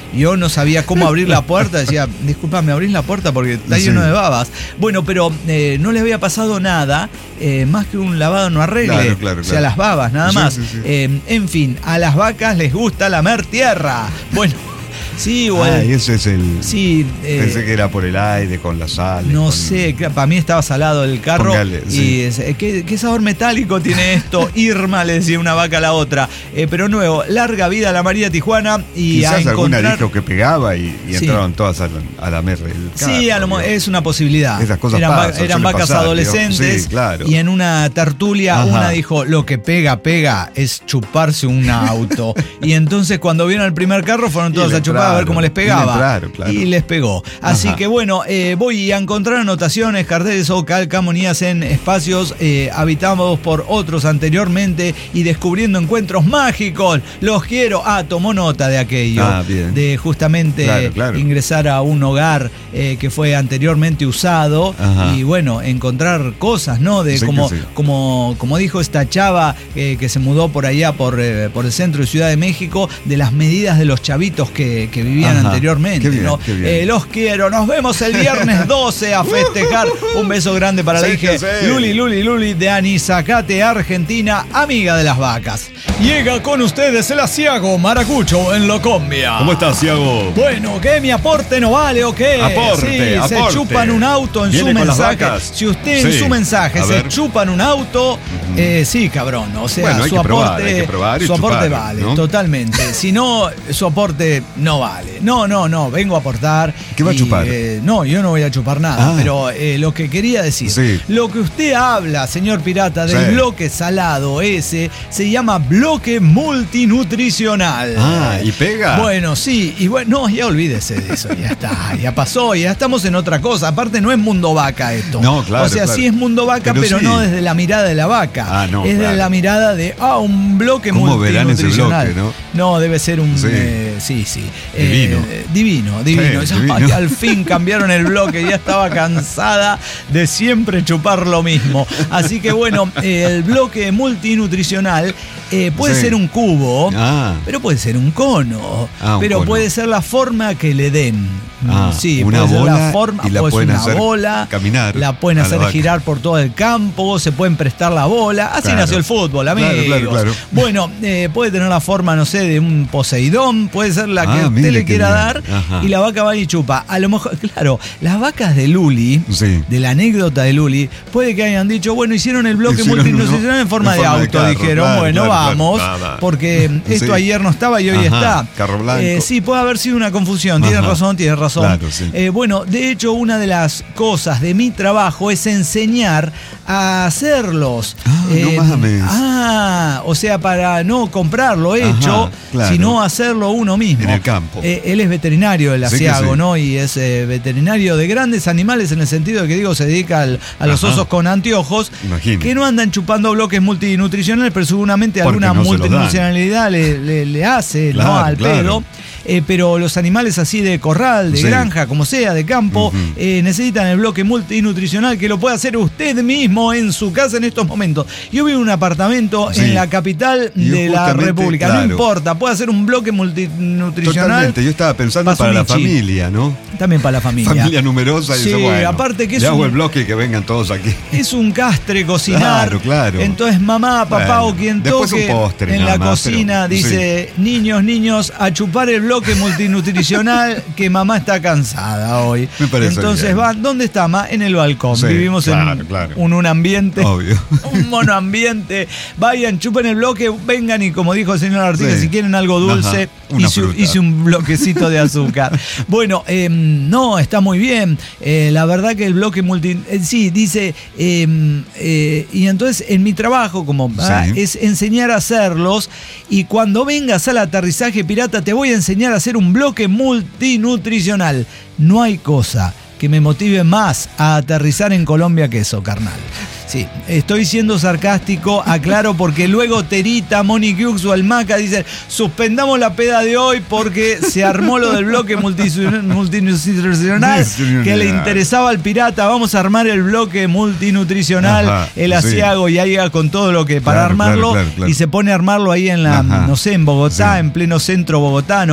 Yo no sabía cómo abrir la puerta. Decía, disculpa, ¿me abrís la puerta? Porque está Sí. lleno de babas. Bueno, pero eh, no le había pasado nada, eh, más que un lavado no arregle. Claro, claro, O sea, claro. las babas, nada Sí, más. sí, sí. Eh, en fin, a las vacas les gusta lamer tierra. Bueno, sí, igual. Ah, y ese es el... Sí, eh, Pensé que era por el aire, con la sal. no con- sé, que- para mí estaba salado el carro. Póngale, y sí. es- eh, ¿qué, qué sabor metálico tiene esto? Irma, le decía una vaca a la otra. Eh, pero nuevo, larga vida a la María Tijuana y Quizás a alguna encontrar... dijo que pegaba y, y Sí. entraron todas a la, a lamer el carro, Sí, a lo mo- digo. es una posibilidad. Esas cosas eran va- pasan, eran suele vacas pasar, adolescentes. digo. Sí, claro. Y en una tertulia Ajá. una dijo, lo que pega, pega es chuparse un auto. Y entonces cuando vieron el primer carro fueron Y todas le a chupar a ver entraron, cómo les y le pegaba. entraron, claro. Y les pegó. Así Ajá. que bueno, eh, voy a encontrar anotaciones, carteles o calcamonías en espacios eh, habitados por otros anteriormente y descubriendo encuentros mágicos. Los quiero. Ah, tomó nota de aquello. Ah, bien. De justamente Claro, claro. ingresar a un hogar eh, que fue anteriormente usado. Ajá. Y bueno, encontrar cosas, ¿no? De Sí como, que sí. como, como dijo esta chava eh, que se mudó por allá, por, eh, por el centro de Ciudad de México, de las medidas de los chavitos que, que vivían Ajá. anteriormente. Qué bien, ¿no? qué bien. Eh, los quiero, nos vemos el viernes doce a festejar. Un beso grande para la Sí, hija que sí. Luli, Luli, Luli de Anizacate, Argentina, amiga de las vacas. Llega con ustedes el asiago Maracucho en Locombia. ¿Cómo estás, Iago? Bueno, ¿qué? ¿Mi aporte no vale o qué? Aporte, sí, aporte. se chupan un auto en su ¿Viene con las mensaje. vacas? Si usted en Sí. su mensaje A se ver. chupan un auto, eh, sí, cabrón. O sea, Bueno, hay su que probar, aporte, hay que probar y su aporte chupar, vale, ¿no? totalmente. Si no, su aporte no vale. No, no, no, vengo a aportar. ¿Qué va a y, chupar? eh, no, yo no voy a chupar nada, Ah. pero eh, lo que quería decir, Sí. lo que usted habla, señor Pirata, del Sí. bloque salado ese, se llama bloque multinutricional. Ah, ¿y pega? Bueno, sí, y bueno, no, ya olvídese de eso, ya está, ya pasó, ya estamos en otra cosa. Aparte, no es mundo vaca esto. No, claro, O sea, claro. sí es mundo vaca, pero, Pero sí. no desde la mirada de la vaca. Ah, no, es claro. de la mirada de, ah, un bloque ¿Cómo verán ese multinutricional. bloque, no? debe ser un. Sí. eh, sí, sí. Divino. Eh, divino, divino. Sí, Ya, divino. ay, al fin cambiaron el bloque, ya estaba cansada de siempre chupar lo mismo. Así que bueno, eh, el bloque multinutricional eh, puede Sí. ser un cubo, Ah. pero puede ser un cono, Ah, un pero cono. puede ser la forma que le den. Ah, sí, una puede ser bola la forma, y la puede ser pueden una hacer bola, caminar la pueden a la hacer vaca. girar por todo el campo, se pueden prestar la bola. Así Claro. nació el fútbol, Claro, amigos. claro, claro. Bueno, eh, puede tener la forma, no sé, de un Poseidón, puede ser la que Ah, usted mire le qué quiera bien. dar, Ajá. y la vaca va y chupa. A lo mejor, claro, las vacas de Luli, Sí. de la anécdota de Luli, puede que hayan dicho, bueno, hicieron el bloque Hicieron multinutricional uno en forma en de forma de auto, carro, dijeron, claro, bueno, claro, vamos, claro, nada. porque esto Sí. ayer no estaba y hoy Ajá, está. carro blanco. Eh, sí, puede haber sido una confusión, tiene Ajá. razón, tiene razón. Claro, sí. Eh, bueno, de hecho, una de las cosas de mi trabajo es enseñar a hacerlos. Ah, no mames. Ah, o sea, para no comprarlo hecho, Ajá, claro. sino hacerlo uno mismo. En el campo. Eh, él es veterinario, el Sí que asiago, sí. ¿no? Y es eh, veterinario de grandes animales en el sentido de que, digo, se dedica al- a los Ajá. osos con anteojos, Imagino. que no andan chupando bloques multinutricionales, pero seguramente Porque alguna no se los dan. multinutricionalidad le, le- le hace, ¿no? Claro, Al claro. pedo. Eh, pero los animales así de corral, de Sí. granja, como sea, de campo, Ujú. eh, necesitan el bloque multinutricional que lo puede hacer usted mismo en su casa en estos momentos. Yo vivo en un apartamento Sí. en la capital Y de la justamente, República, no claro. importa, puede hacer un bloque multinutricional. Totalmente, yo estaba pensando para la Pasumichi. familia, ¿no? También para la familia. Familia numerosa y Sí, dice, bueno, aparte que es le hago un- el bloque y que vengan todos aquí. Es un castre cocinar. Claro, claro. Entonces mamá, papá Bueno, o quien después toque un postre en nada la más, cocina pero- dice, niños, niños, a chupar el bloque multinutricional que mamá está cansada hoy. Me parece Entonces bien. van, ¿dónde está mamá? En el balcón. Sí, Vivimos claro, en claro. Un, un ambiente. Obvio. Un monoambiente. Vayan, chupen el bloque, vengan y como dijo el señor Artigas, Sí. si quieren algo dulce, Ajá, una hice, fruta. hice un bloquecito de azúcar. Bueno, eh, no, está muy bien. Eh, la verdad que el bloque multi... eh, sí, dice... eh, eh, y entonces en mi trabajo como ah, Sí. es enseñar a hacerlos, y cuando vengas al aterrizaje pirata te voy a enseñar a hacer un bloque multinutricional. No hay cosa que me motive más a aterrizar en Colombia que eso, carnal. Sí, estoy siendo sarcástico, aclaro, porque luego Terita, Monique Hughes o el Maca dicen, suspendamos la peda de hoy porque se armó lo del bloque multinutricional multinutricional que le interesaba al pirata, vamos a armar el bloque multinutricional, Ajá, el sí. asiago, y ahí llega con todo lo que para Claro, armarlo, claro, claro, claro. y se pone a armarlo ahí en la, Ajá, no sé, en Bogotá, sí. en pleno centro bogotano.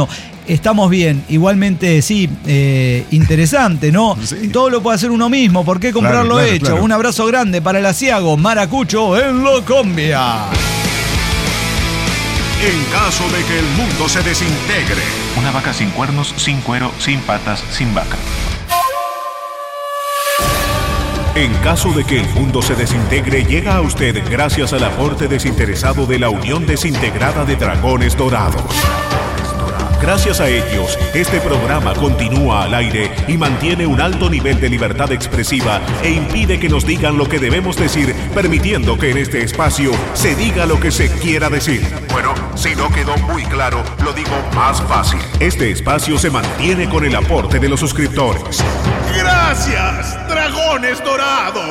estamos bien. Igualmente, sí, eh, interesante, ¿no? Sí. Todo lo puede hacer uno mismo. ¿Por qué comprarlo Claro, claro, hecho? claro. Un abrazo grande para el asiago Maracucho en Locombia. En caso de que el mundo se desintegre, Una vaca sin cuernos, sin cuero, sin patas, sin vaca. en caso de que el mundo se desintegre, llega a usted gracias al aporte desinteresado de la Unión Desintegrada de Dragones Dorados. Gracias a ellos, este programa continúa al aire y mantiene un alto nivel de libertad expresiva e impide que nos digan lo que debemos decir, permitiendo que en este espacio se diga lo que se quiera decir. Bueno, si no quedó muy claro, lo digo más fácil. Este espacio se mantiene con el aporte de los suscriptores. ¡Gracias, Dragones Dorados!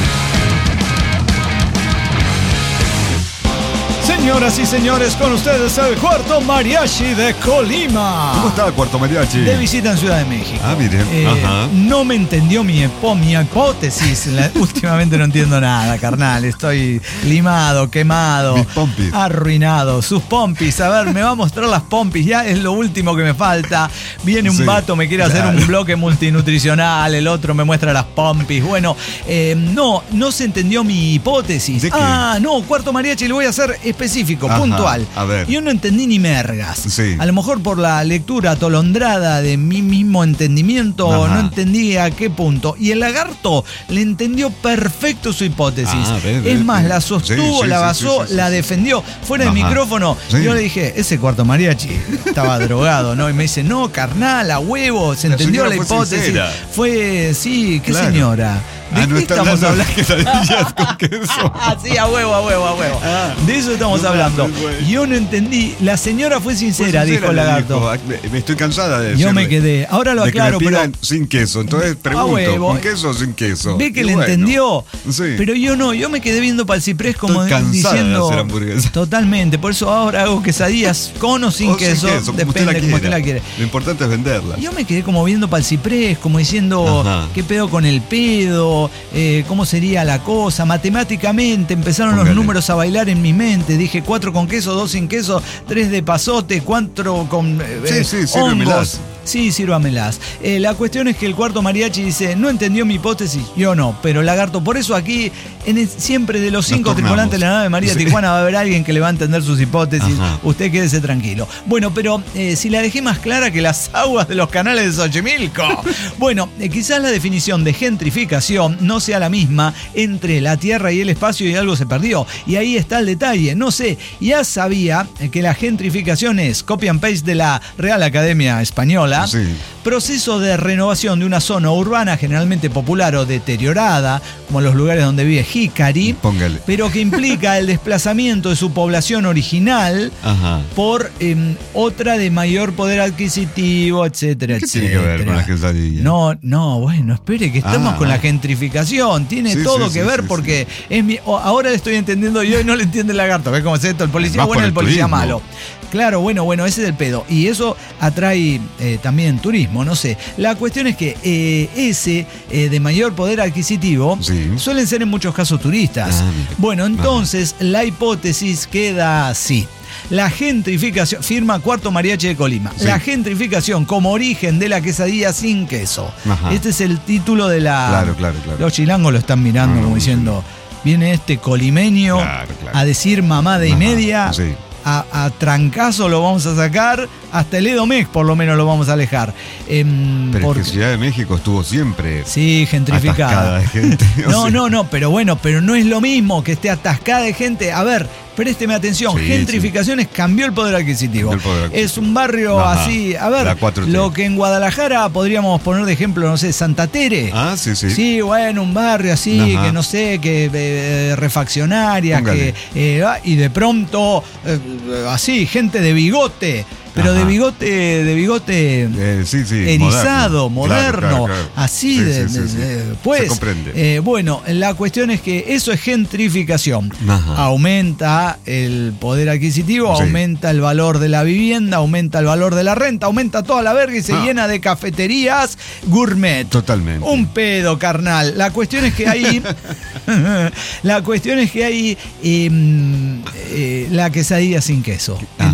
Señoras y señores, con ustedes el Cuarto Mariachi de Colima. ¿Cómo está, Cuarto Mariachi? De visita en Ciudad de México. Ah, miren. Eh, Ajá. no me entendió mi, hipo- mi hipótesis. La- últimamente no entiendo nada, carnal. Estoy limado, quemado, Mis pompis. arruinado. Sus pompis. A ver, me va a mostrar las pompis. Ya es lo último que me falta. Viene un Sí, vato, me quiere hacer claro. un bloque multinutricional. El otro me muestra las pompis. Bueno, eh, no, no se entendió mi hipótesis. ¿De qué? Ah, no, Cuarto Mariachi lo voy a hacer específico, Ajá, puntual. a ver. Yo no entendí ni mergas. Sí. A lo mejor por la lectura atolondrada de mi mismo entendimiento, Ajá. no entendí a qué punto. Y el lagarto le entendió perfecto su hipótesis. Ah, ve, ve, es más, ve. la sostuvo, Sí, sí, la sí, basó, sí, sí, la sí. defendió. Fuera de Ajá. micrófono, Sí. yo le dije, ese Cuarto Mariachi estaba drogado, ¿no? Y me dice, no, carnal, a huevo, se La entendió la señora fue hipótesis. sincera. Fue, sí, ¿qué Claro. señora? ¿De Ah, qué no está estamos hablando hablando? de quesadillas con queso. Ah, sí, a huevo, a huevo, a huevo. Ah. De eso estamos No hablando. mames, güey. Yo no entendí. La señora fue sincera, Fue sincera, dijo el le lagarto. dijo, "Ah, me- Me estoy cansada de Yo decirle me quedé. Ahora lo de que aclaro, me pidan pero. sin queso. Entonces pregunto, huevo. ¿con queso o sin queso? Ve que Y le bueno, entendió. Sí. Pero yo no, yo me quedé viendo para el ciprés como Estoy cansada de diciendo. hacer hamburguesas. Totalmente. Por eso ahora hago quesadillas con o sin O queso. como depende usted la de cómo usted quiera. la quiere. Lo importante es venderla. Yo me quedé como viendo para el ciprés, como diciendo, Ajá. ¿qué pedo con el pedo? Eh, ¿Cómo sería la cosa? Matemáticamente empezaron Póngale. los números a bailar en mi mente. Dije cuatro con queso, dos sin queso, tres de pasote, cuatro con eh, Sí, eh, sí, sírvemelas. hongos. Sí, sírvamelas. Eh, la cuestión es que el Cuarto Mariachi dice, no entendió mi hipótesis, yo no, pero lagarto, por eso aquí, en el- siempre de los cinco Nos tornamos. tripulantes de la nave de María Sí. Tijuana va a haber alguien que le va a entender sus hipótesis. Ajá. Usted quédese tranquilo. Bueno, pero eh, si la dejé más clara que las aguas de los canales de Xochimilco. Bueno, eh, quizás la definición de gentrificación no sea la misma entre la Tierra y el espacio y algo se perdió. Y ahí está el detalle. No sé, ya sabía eh, que la gentrificación es copy and paste de la Real Academia Española. Sí. Proceso de renovación de una zona urbana generalmente popular o deteriorada, como los lugares donde vive Hikari, Póngale. pero que implica el desplazamiento de su población original Ajá. por eh, otra de mayor poder adquisitivo, etcétera, ¿Qué etcétera. tiene que ver con la quesadilla? No, no, bueno, espere, que estamos Ah, con ah. la gentrificación. Tiene Sí, todo sí, que sí, ver sí, porque es mi. o- ahora le estoy entendiendo yo y no le entiende el lagarto. ¿Ves cómo es esto? El policía Vas bueno por y el el policía turismo. malo. Claro, bueno, bueno, ese es el pedo. Y eso atrae eh, también turismo, no sé. La cuestión es que eh, ese eh, de mayor poder adquisitivo Sí. suelen ser en muchos casos turistas. Ah, mira. Bueno, entonces la hipótesis queda así. La gentrificación, firma Cuarto Mariachi de Colima. Sí. La gentrificación como origen de la quesadilla sin queso. Ajá. Este es el título de la. Claro, claro, claro. Los chilangos lo están mirando No, como no, diciendo. Viene este colimeño Claro, claro. a decir mamá de y Ajá, media. sí. A, a trancazo lo vamos a sacar. Hasta el Edomex por lo menos lo vamos a alejar. Em, Pero porque- es que Ciudad de México estuvo siempre Sí, gentrificada. atascada de gente. o No, sea. no, no, pero bueno, pero no es lo mismo que esté atascada de gente. A ver, présteme atención. Sí, Gentrificaciones cambió el poder adquisitivo. Cambió el poder adquisitivo. Es un barrio Ajá, así. A ver, la cuatro T. lo que en Guadalajara podríamos poner de ejemplo, no sé, Santa Tere. Ah, sí, sí. Sí, bueno, un barrio así, Ajá. que no sé, que eh, refaccionaria, Póngale. que eh, ah, y de pronto eh, así, gente de bigote, pero Ajá. de bigote, de bigote Eh, sí, sí. erizado, moderno, Claro, claro, claro. así Sí, de, sí, sí, de- sí. de- pues Se comprende. eh, bueno, la cuestión es que eso es gentrificación. Ajá. Aumenta el poder adquisitivo, Sí. aumenta el valor de la vivienda, aumenta el valor de la renta, aumenta toda la verga y se Ah. llena de cafeterías gourmet. Totalmente. Un pedo, carnal. La cuestión es que ahí. la cuestión es que hay eh, eh, la quesadilla sin queso. Ajá.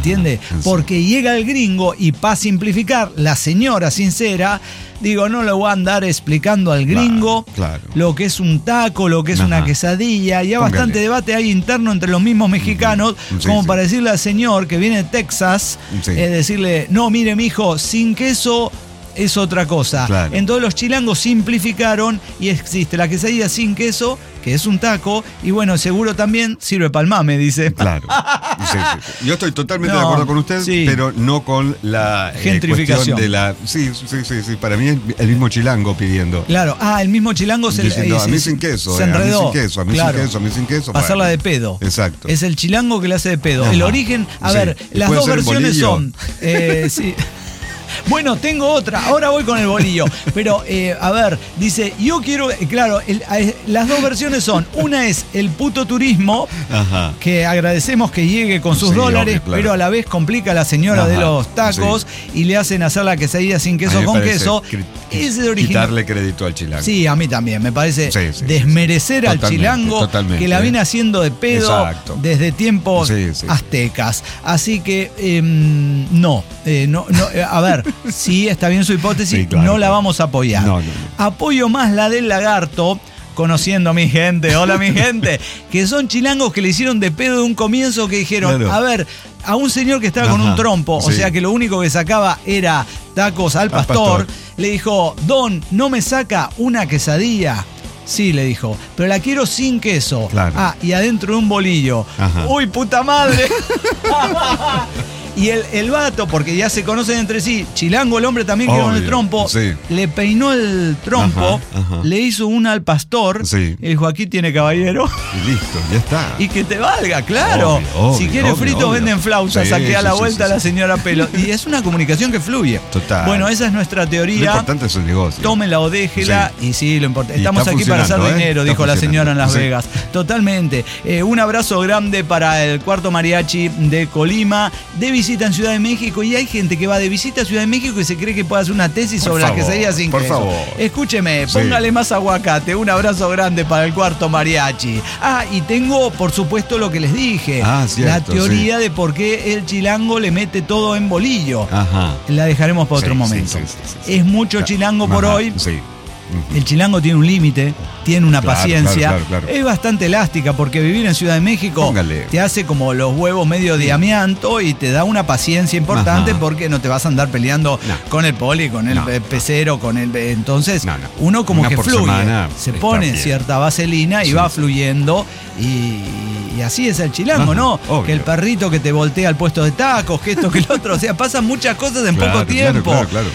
entiende? Ah, sí. Porque llega el gringo y para simplificar, la señora sincera, digo, no le voy a andar explicando al gringo Claro, claro. lo que es un taco, lo que es Ajá. una quesadilla. Y hay Póngale. bastante debate ahí interno entre los mismos mexicanos, Sí, como sí. para decirle al señor que viene de Texas, Sí. eh, decirle, no, mire, mijo, sin queso es otra cosa. Claro. Entonces los chilangos simplificaron y existe la quesadilla sin queso, que es un taco, y bueno, seguro también sirve para el mame, dice. Claro. Sí, sí, sí. Yo estoy totalmente No, de acuerdo con usted, sí. pero no con la eh, Gentrificación. cuestión de la. Sí, sí, sí, sí. Para mí es el mismo chilango pidiendo. Claro, ah, el mismo chilango se, Diciendo, eh, a se- mí sin queso, se eh, a mí enredó. sin queso, a mí Claro. sin queso, a mí sin queso. Pasarla bueno. de pedo. Exacto. Es el chilango que le hace de pedo. Ajá. El origen, a Sí. ver, ¿Y las puede dos ser el versiones bolillo? son. eh, sí. Bueno, tengo otra, ahora voy con el bolillo. Pero, eh, a ver, dice, yo quiero, eh, claro, el- eh, las dos versiones son, una es el puto turismo, Ajá. que agradecemos que llegue con sus Sí, dólares, obvio, claro. pero a la vez complica a la señora Ajá, de los tacos y le hacen hacer la quesadilla sin A mí queso me con parece queso. cri- Ese de origen. Quitarle crédito al chilango. Sí, a mí también. Me parece Sí, sí, desmerecer sí. al Totalmente, chilango totalmente. que la viene haciendo de pedo Exacto. desde tiempos Sí, sí. aztecas. Así que eh, no, eh, no, no, eh, a ver, sí está bien su hipótesis, Sí, claro, no la claro. vamos a apoyar. No, no, no. Apoyo más la del lagarto. Conociendo a mi gente, hola mi gente, que son chilangos que le hicieron de pedo de un comienzo, que dijeron, Claro. a ver, a un señor que estaba con Ajá, un trompo, o sí. sea que lo único que sacaba era tacos al pastor, pastor. le dijo, Don, ¿no me saca una quesadilla? Sí, le dijo, pero la quiero sin queso. Claro. Ah, y adentro de un bolillo. Ajá. ¡Uy, puta madre! Y el, el vato, porque ya se conocen entre sí, chilango el hombre también que con el Obvio, trompo, sí. le peinó el trompo, Ajá, ajá. le hizo una al pastor, Sí. y dijo, aquí tiene caballero. Y listo, ya está. Y que te valga, claro. Obvio, obvio, si quiere obvio, fritos, obvio. venden flautas. Sí, Aquí a la sí, sí, vuelta sí, la sí. señora Pelo. Y es una comunicación que fluye. Total. Bueno, esa es nuestra Lo teoría. importante es el negocio. Tómela o déjela. Sí. Y sí, lo importante. Y Estamos está aquí para hacer funcionando, ¿eh? dinero, Está dijo la señora en Las funcionando. Sí. Vegas. Totalmente. Eh, un abrazo grande para el cuarto mariachi de Colima, de visita en Ciudad de México. Y hay gente que va de visita a Ciudad de México y se cree que puede hacer una tesis Por sobre favor, las quesadillas sin por queso. favor. Escúcheme, Sí. póngale más aguacate. Un abrazo grande para el cuarto mariachi. Ah, y tengo, por supuesto, lo que les dije. Ah, la cierto, teoría de por qué el chilango le mete todo en bolillo. Ajá. La dejaremos para otro Sí, momento. sí, sí, sí, sí. Es mucho Claro. chilango por Ajá, hoy. Sí. Ujú. El chilango tiene un límite, tiene una Claro, paciencia. claro, claro, claro. Es bastante elástica porque vivir en Ciudad de México Póngale. te hace como los huevos medio de amianto y te da una paciencia importante Ajá. porque no te vas a andar peleando No. con el poli, con el No, eh, pecero, con el. Entonces, No, no. uno como Una que por fluye. semana Se está pone bien. cierta vaselina y Sí. va fluyendo. Y, y así es el chilango, Ajá, ¿no? obvio. Que el perrito que te voltea al puesto de tacos, que esto, que el otro. O sea, pasan muchas cosas en Claro, poco claro, tiempo claro, claro.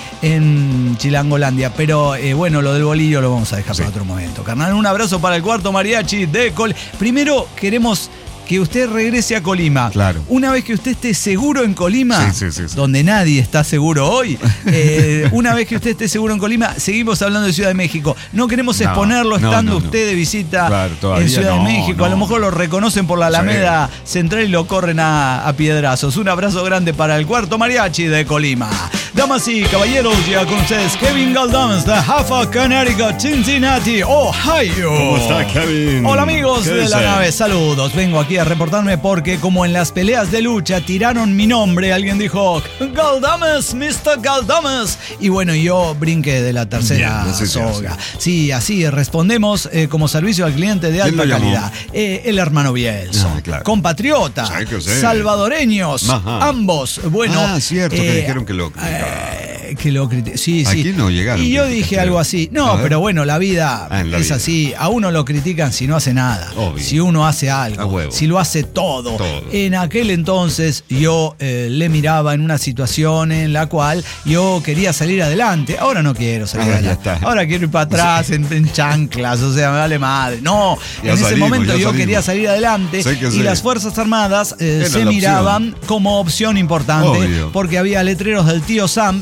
en Chilangolandia. Pero eh, bueno, lo del bolillo lo vamos a dejar Sí. para otro momento. Carnal, un abrazo para el cuarto mariachi de Col. Primero queremos que usted regrese a Colima. Claro. Una vez que usted esté seguro en Colima, Sí, sí, sí, sí. donde nadie está seguro hoy, eh, una vez que usted esté seguro en Colima, seguimos hablando de Ciudad de México. No queremos No, exponerlo no, estando no, no. usted de visita Claro, todavía en Ciudad no, de México. A lo no. mejor lo reconocen por la Alameda Central y lo corren a, a piedrazos. Un abrazo grande para el cuarto mariachi de Colima. Damas y caballeros, ya con ustedes Kevin Galdames de Haffa, Connecticut, Cincinnati, Ohio. ¿Cómo está, Kevin? Hola amigos ¿Qué de la dice? nave, saludos. Vengo aquí a reportarme porque como en las peleas de lucha tiraron mi nombre, alguien dijo Galdames, mister Galdames. Y bueno, yo brinqué de la tercera Bien, así se soga. hace. Sí, así respondemos eh, como servicio al cliente de ¿Quién alta lo llamó? calidad. Eh, el hermano Bielso. Ah, claro. Compatriota. Sí, que sí. Salvadoreños. Ajá. Ambos. Bueno. Ah, cierto, que eh, dijeron que lo... eh, que lo criti- Sí, sí. Aquí no llegaron Y yo críticas, dije creo. algo así. A No, ver. pero bueno, la vida Ah, en la es vida. así. A uno lo critican si no hace nada. Obvio. Si uno hace A algo. huevo. Si lo hace todo. Todo. En aquel entonces yo eh, le miraba en una situación en la cual yo quería salir adelante. Ahora no quiero salir Ahora ya adelante. está. Ahora quiero ir para atrás en, en chanclas. O sea, me vale madre. No, Ya en ese salimos, momento ya yo salimos. quería salir adelante. Sé que Y sí. las Fuerzas Armadas eh, Era se la miraban opción. como opción importante. Obvio. Porque había letreros del tío Sam Ajá.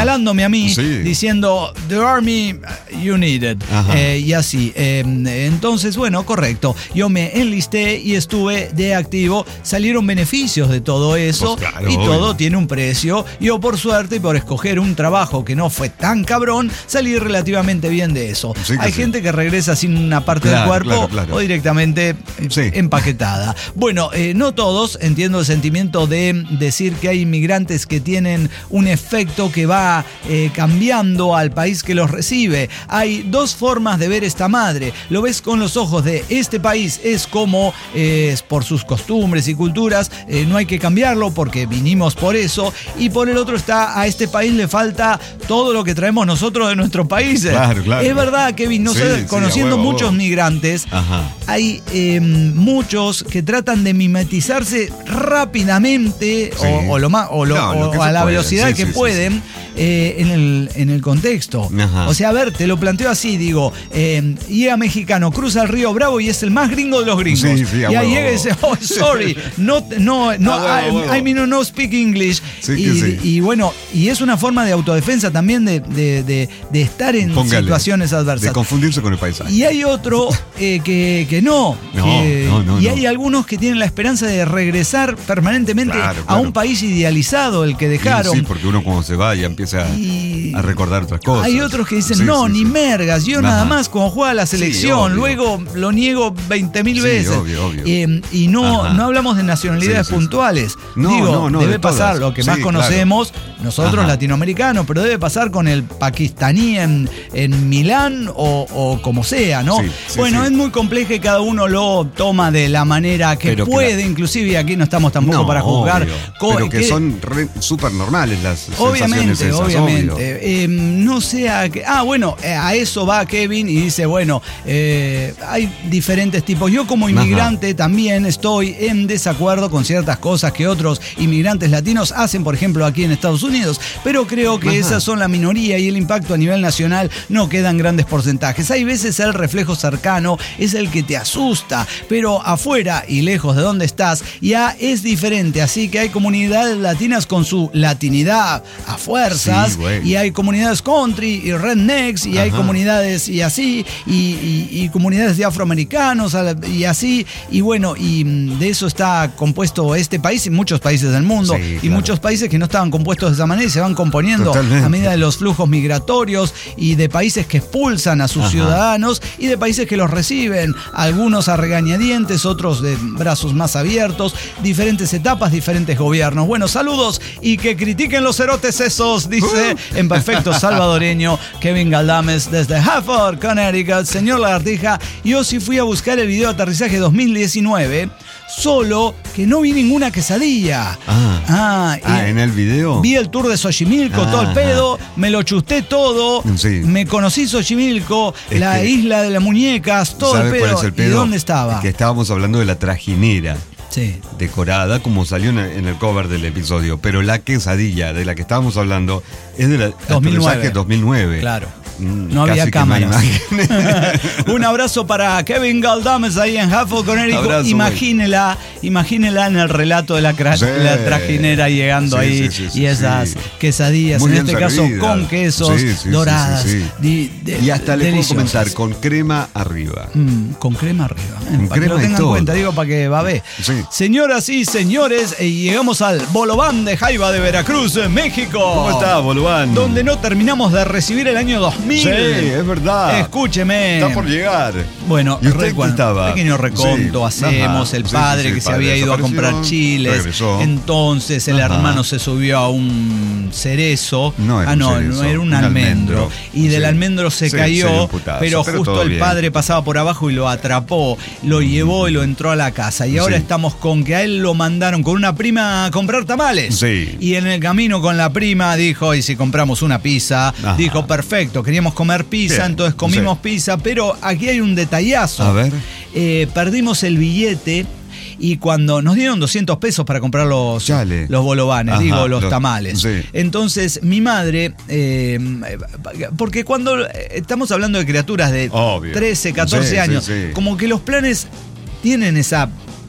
señalándome a mí, sí. diciendo, the army, you need it. Eh, y así. Eh, entonces, bueno, correcto. Yo me enlisté y estuve de activo. Salieron beneficios de todo eso. Pues claro, y obvio. todo tiene un precio. Yo, por suerte, y por escoger un trabajo que no fue tan cabrón, salí relativamente bien de eso. Sí que Hay sí. gente que regresa sin una parte Claro, del cuerpo claro, claro. o directamente Sí. empaquetada. Bueno, eh, no todos, entiendo el sentimiento de decir que hay inmigrantes que tienen un efecto que va eh, cambiando al país que los recibe. Hay dos formas de ver esta madre. Lo ves con los ojos de este país, es como eh, es por sus costumbres y culturas, eh, no hay que cambiarlo porque vinimos por eso. Y por el otro está, a este país le falta todo lo que traemos nosotros de nuestros países. Claro, claro. Es verdad, Kevin, no Sí, sé, sí, conociendo a huevo, a muchos huevo. migrantes, Ajá. hay eh, muchos que tratan de mimetizarse rápidamente Sí. o, o lo más, o, lo- No, lo o que a se la puede. velocidad Sí, que sí, sí, pueden eh, en, el, en el contexto. Ajá. O sea, a ver, te lo planteo así, digo, eh, llega mexicano, cruza el río Bravo y es el más gringo de los gringos. Sí, sí, a y ahí huevo, llega y a dice, huevo. oh, sorry, no, no, no, A huevo, a I, huevo. I mean, no speak English. Sí que y, sí. y bueno, y es una forma de autodefensa también de, de, de, de estar en Póngale. situaciones adversas. De confundirse con el paisaje. Y hay otro eh, que, que no. No, que- no, no, y no. hay algunos que tienen la esperanza de regresar permanentemente Claro, a claro. un país idealizado, el que dejaron. Sí, porque uno cuando se va ya empieza Y- a recordar otras cosas. Hay otros que dicen, Sí, no, sí, ni sí. mergas, yo Ajá. nada más cuando juega la selección, obvio. luego lo niego veinte mil Sí, veces. obvio, obvio. Eh, y no, Ajá. no hablamos de nacionalidades Sí, sí, sí. puntuales. No, Digo, no, no, debe de pasar todas. lo que Sí, más conocemos nosotros Ajá. latinoamericanos, pero debe pasar con el pakistaní en, en Milán o, o como sea, ¿no? Sí, sí, bueno, sí. es muy complejo y cada uno lo toma de la manera que Pero que puede, la- inclusive, y aquí no estamos tampoco No, para juzgar. obvio. Co- pero que, que- son re- súper normales las Obviamente, sensaciones esas, obviamente. obvio. Eh, no sea que. Ah, bueno, eh, a eso va Kevin y dice: bueno, eh, hay diferentes tipos. Yo, como inmigrante, también estoy en desacuerdo con ciertas cosas que otros inmigrantes latinos hacen, por ejemplo, aquí en Estados Unidos. Pero creo que Ajá. esas son la minoría y el impacto a nivel nacional no quedan grandes porcentajes. Hay veces el reflejo cercano es el que te asusta, pero afuera y lejos de donde estás ya es diferente. Así que hay comunidades latinas con su latinidad a fuerzas Sí, güey. y hay comunidades country y rednecks y hay Ajá. comunidades y así y, y- y comunidades de afroamericanos a la- y así y bueno, y mm, de eso está compuesto este país y muchos países del mundo Sí, y claro. muchos países que no estaban compuestos de esa manera y se van componiendo Totalmente. a medida de los flujos migratorios y de países que expulsan a sus Ajá. ciudadanos y de países que los reciben, algunos a regañadientes, otros de brazos más abiertos, diferentes etapas, diferentes gobiernos. Bueno, saludos y que critiquen los cerotes esos, dice en perfecto salvadoreño Kevin Galdames desde Hartford, Connecticut. Señor Lagartija, yo sí fui a buscar el video de aterrizaje dos mil diecinueve, solo que no vi ninguna quesadilla. Ah, Ah, Ah, y- en el video. Vi el tour de Xochimilco, todo el Ajá. pedo, me lo chusté todo, Sí. me conocí Xochimilco, Es la que- isla de las muñecas, todo el ¿Sabe pedo. cuál es el ¿Y pedo? dónde estaba? Es que estábamos hablando de la trajinera Sí. decorada, como salió en en el cover del episodio. Pero la quesadilla de la que estábamos hablando es de la dos mil nueve. aterrizaje dos mil nueve. Claro. Mm, No había casi que no hay cámaras. imágenes. Un abrazo para Kevin Galdames ahí en Hartford, Connecticut. Abrazo, Imagínela, imagínela en el relato de la, cra- Sí. la trajinera llegando Sí, ahí sí, sí, sí, y esas sí. quesadillas, Muy en bien este caso servida. con quesos, Sí, sí, sí, doradas. sí, sí. di- de- Y hasta le puedo deliciosas. comentar, con crema arriba. Mm, con crema arriba. eh, Con para que crema lo y tengan en todo. cuenta, digo, para que babé. Sí. Señoras y señores, eh, llegamos al Bolobán de Jaiba de Veracruz, en México. ¿Cómo está, Bolobán? Donde no terminamos de recibir el año dos mil. Sí, es verdad. Escúcheme. Está por llegar. Bueno, ¿Y usted qué recuerda, estaba? pequeño reconto Sí, hacemos, ajá. el Sí, padre sí, sí, que el se padre había ido a desapareció, comprar chiles, regresó. entonces el Ajá. hermano se subió a un cerezo, No era ah un no, cerezo, no era un, un almendro, almendro. y del Sí. almendro se Sí, se cayó, dio un putazo, pero, pero justo todo el bien. padre pasaba por abajo y lo atrapó, lo llevó y lo entró a la casa, y ahora Sí. estamos con que a él lo mandaron con una prima a comprar tamales, Sí. y en el camino con la prima dijo, y si compramos una pizza, Ajá. dijo, perfecto, queríamos comer pizza, Bien, entonces comimos sí. pizza, pero aquí hay un detallazo. A ver. Eh, perdimos el billete y cuando nos dieron doscientos pesos para comprar los, Chale. los bolovanes, Ajá, digo, los, los- tamales. sí. Entonces, mi madre, eh, porque cuando estamos hablando de criaturas de Obvio. trece, catorce Sí, años, sí, sí. como que los planes tienen esa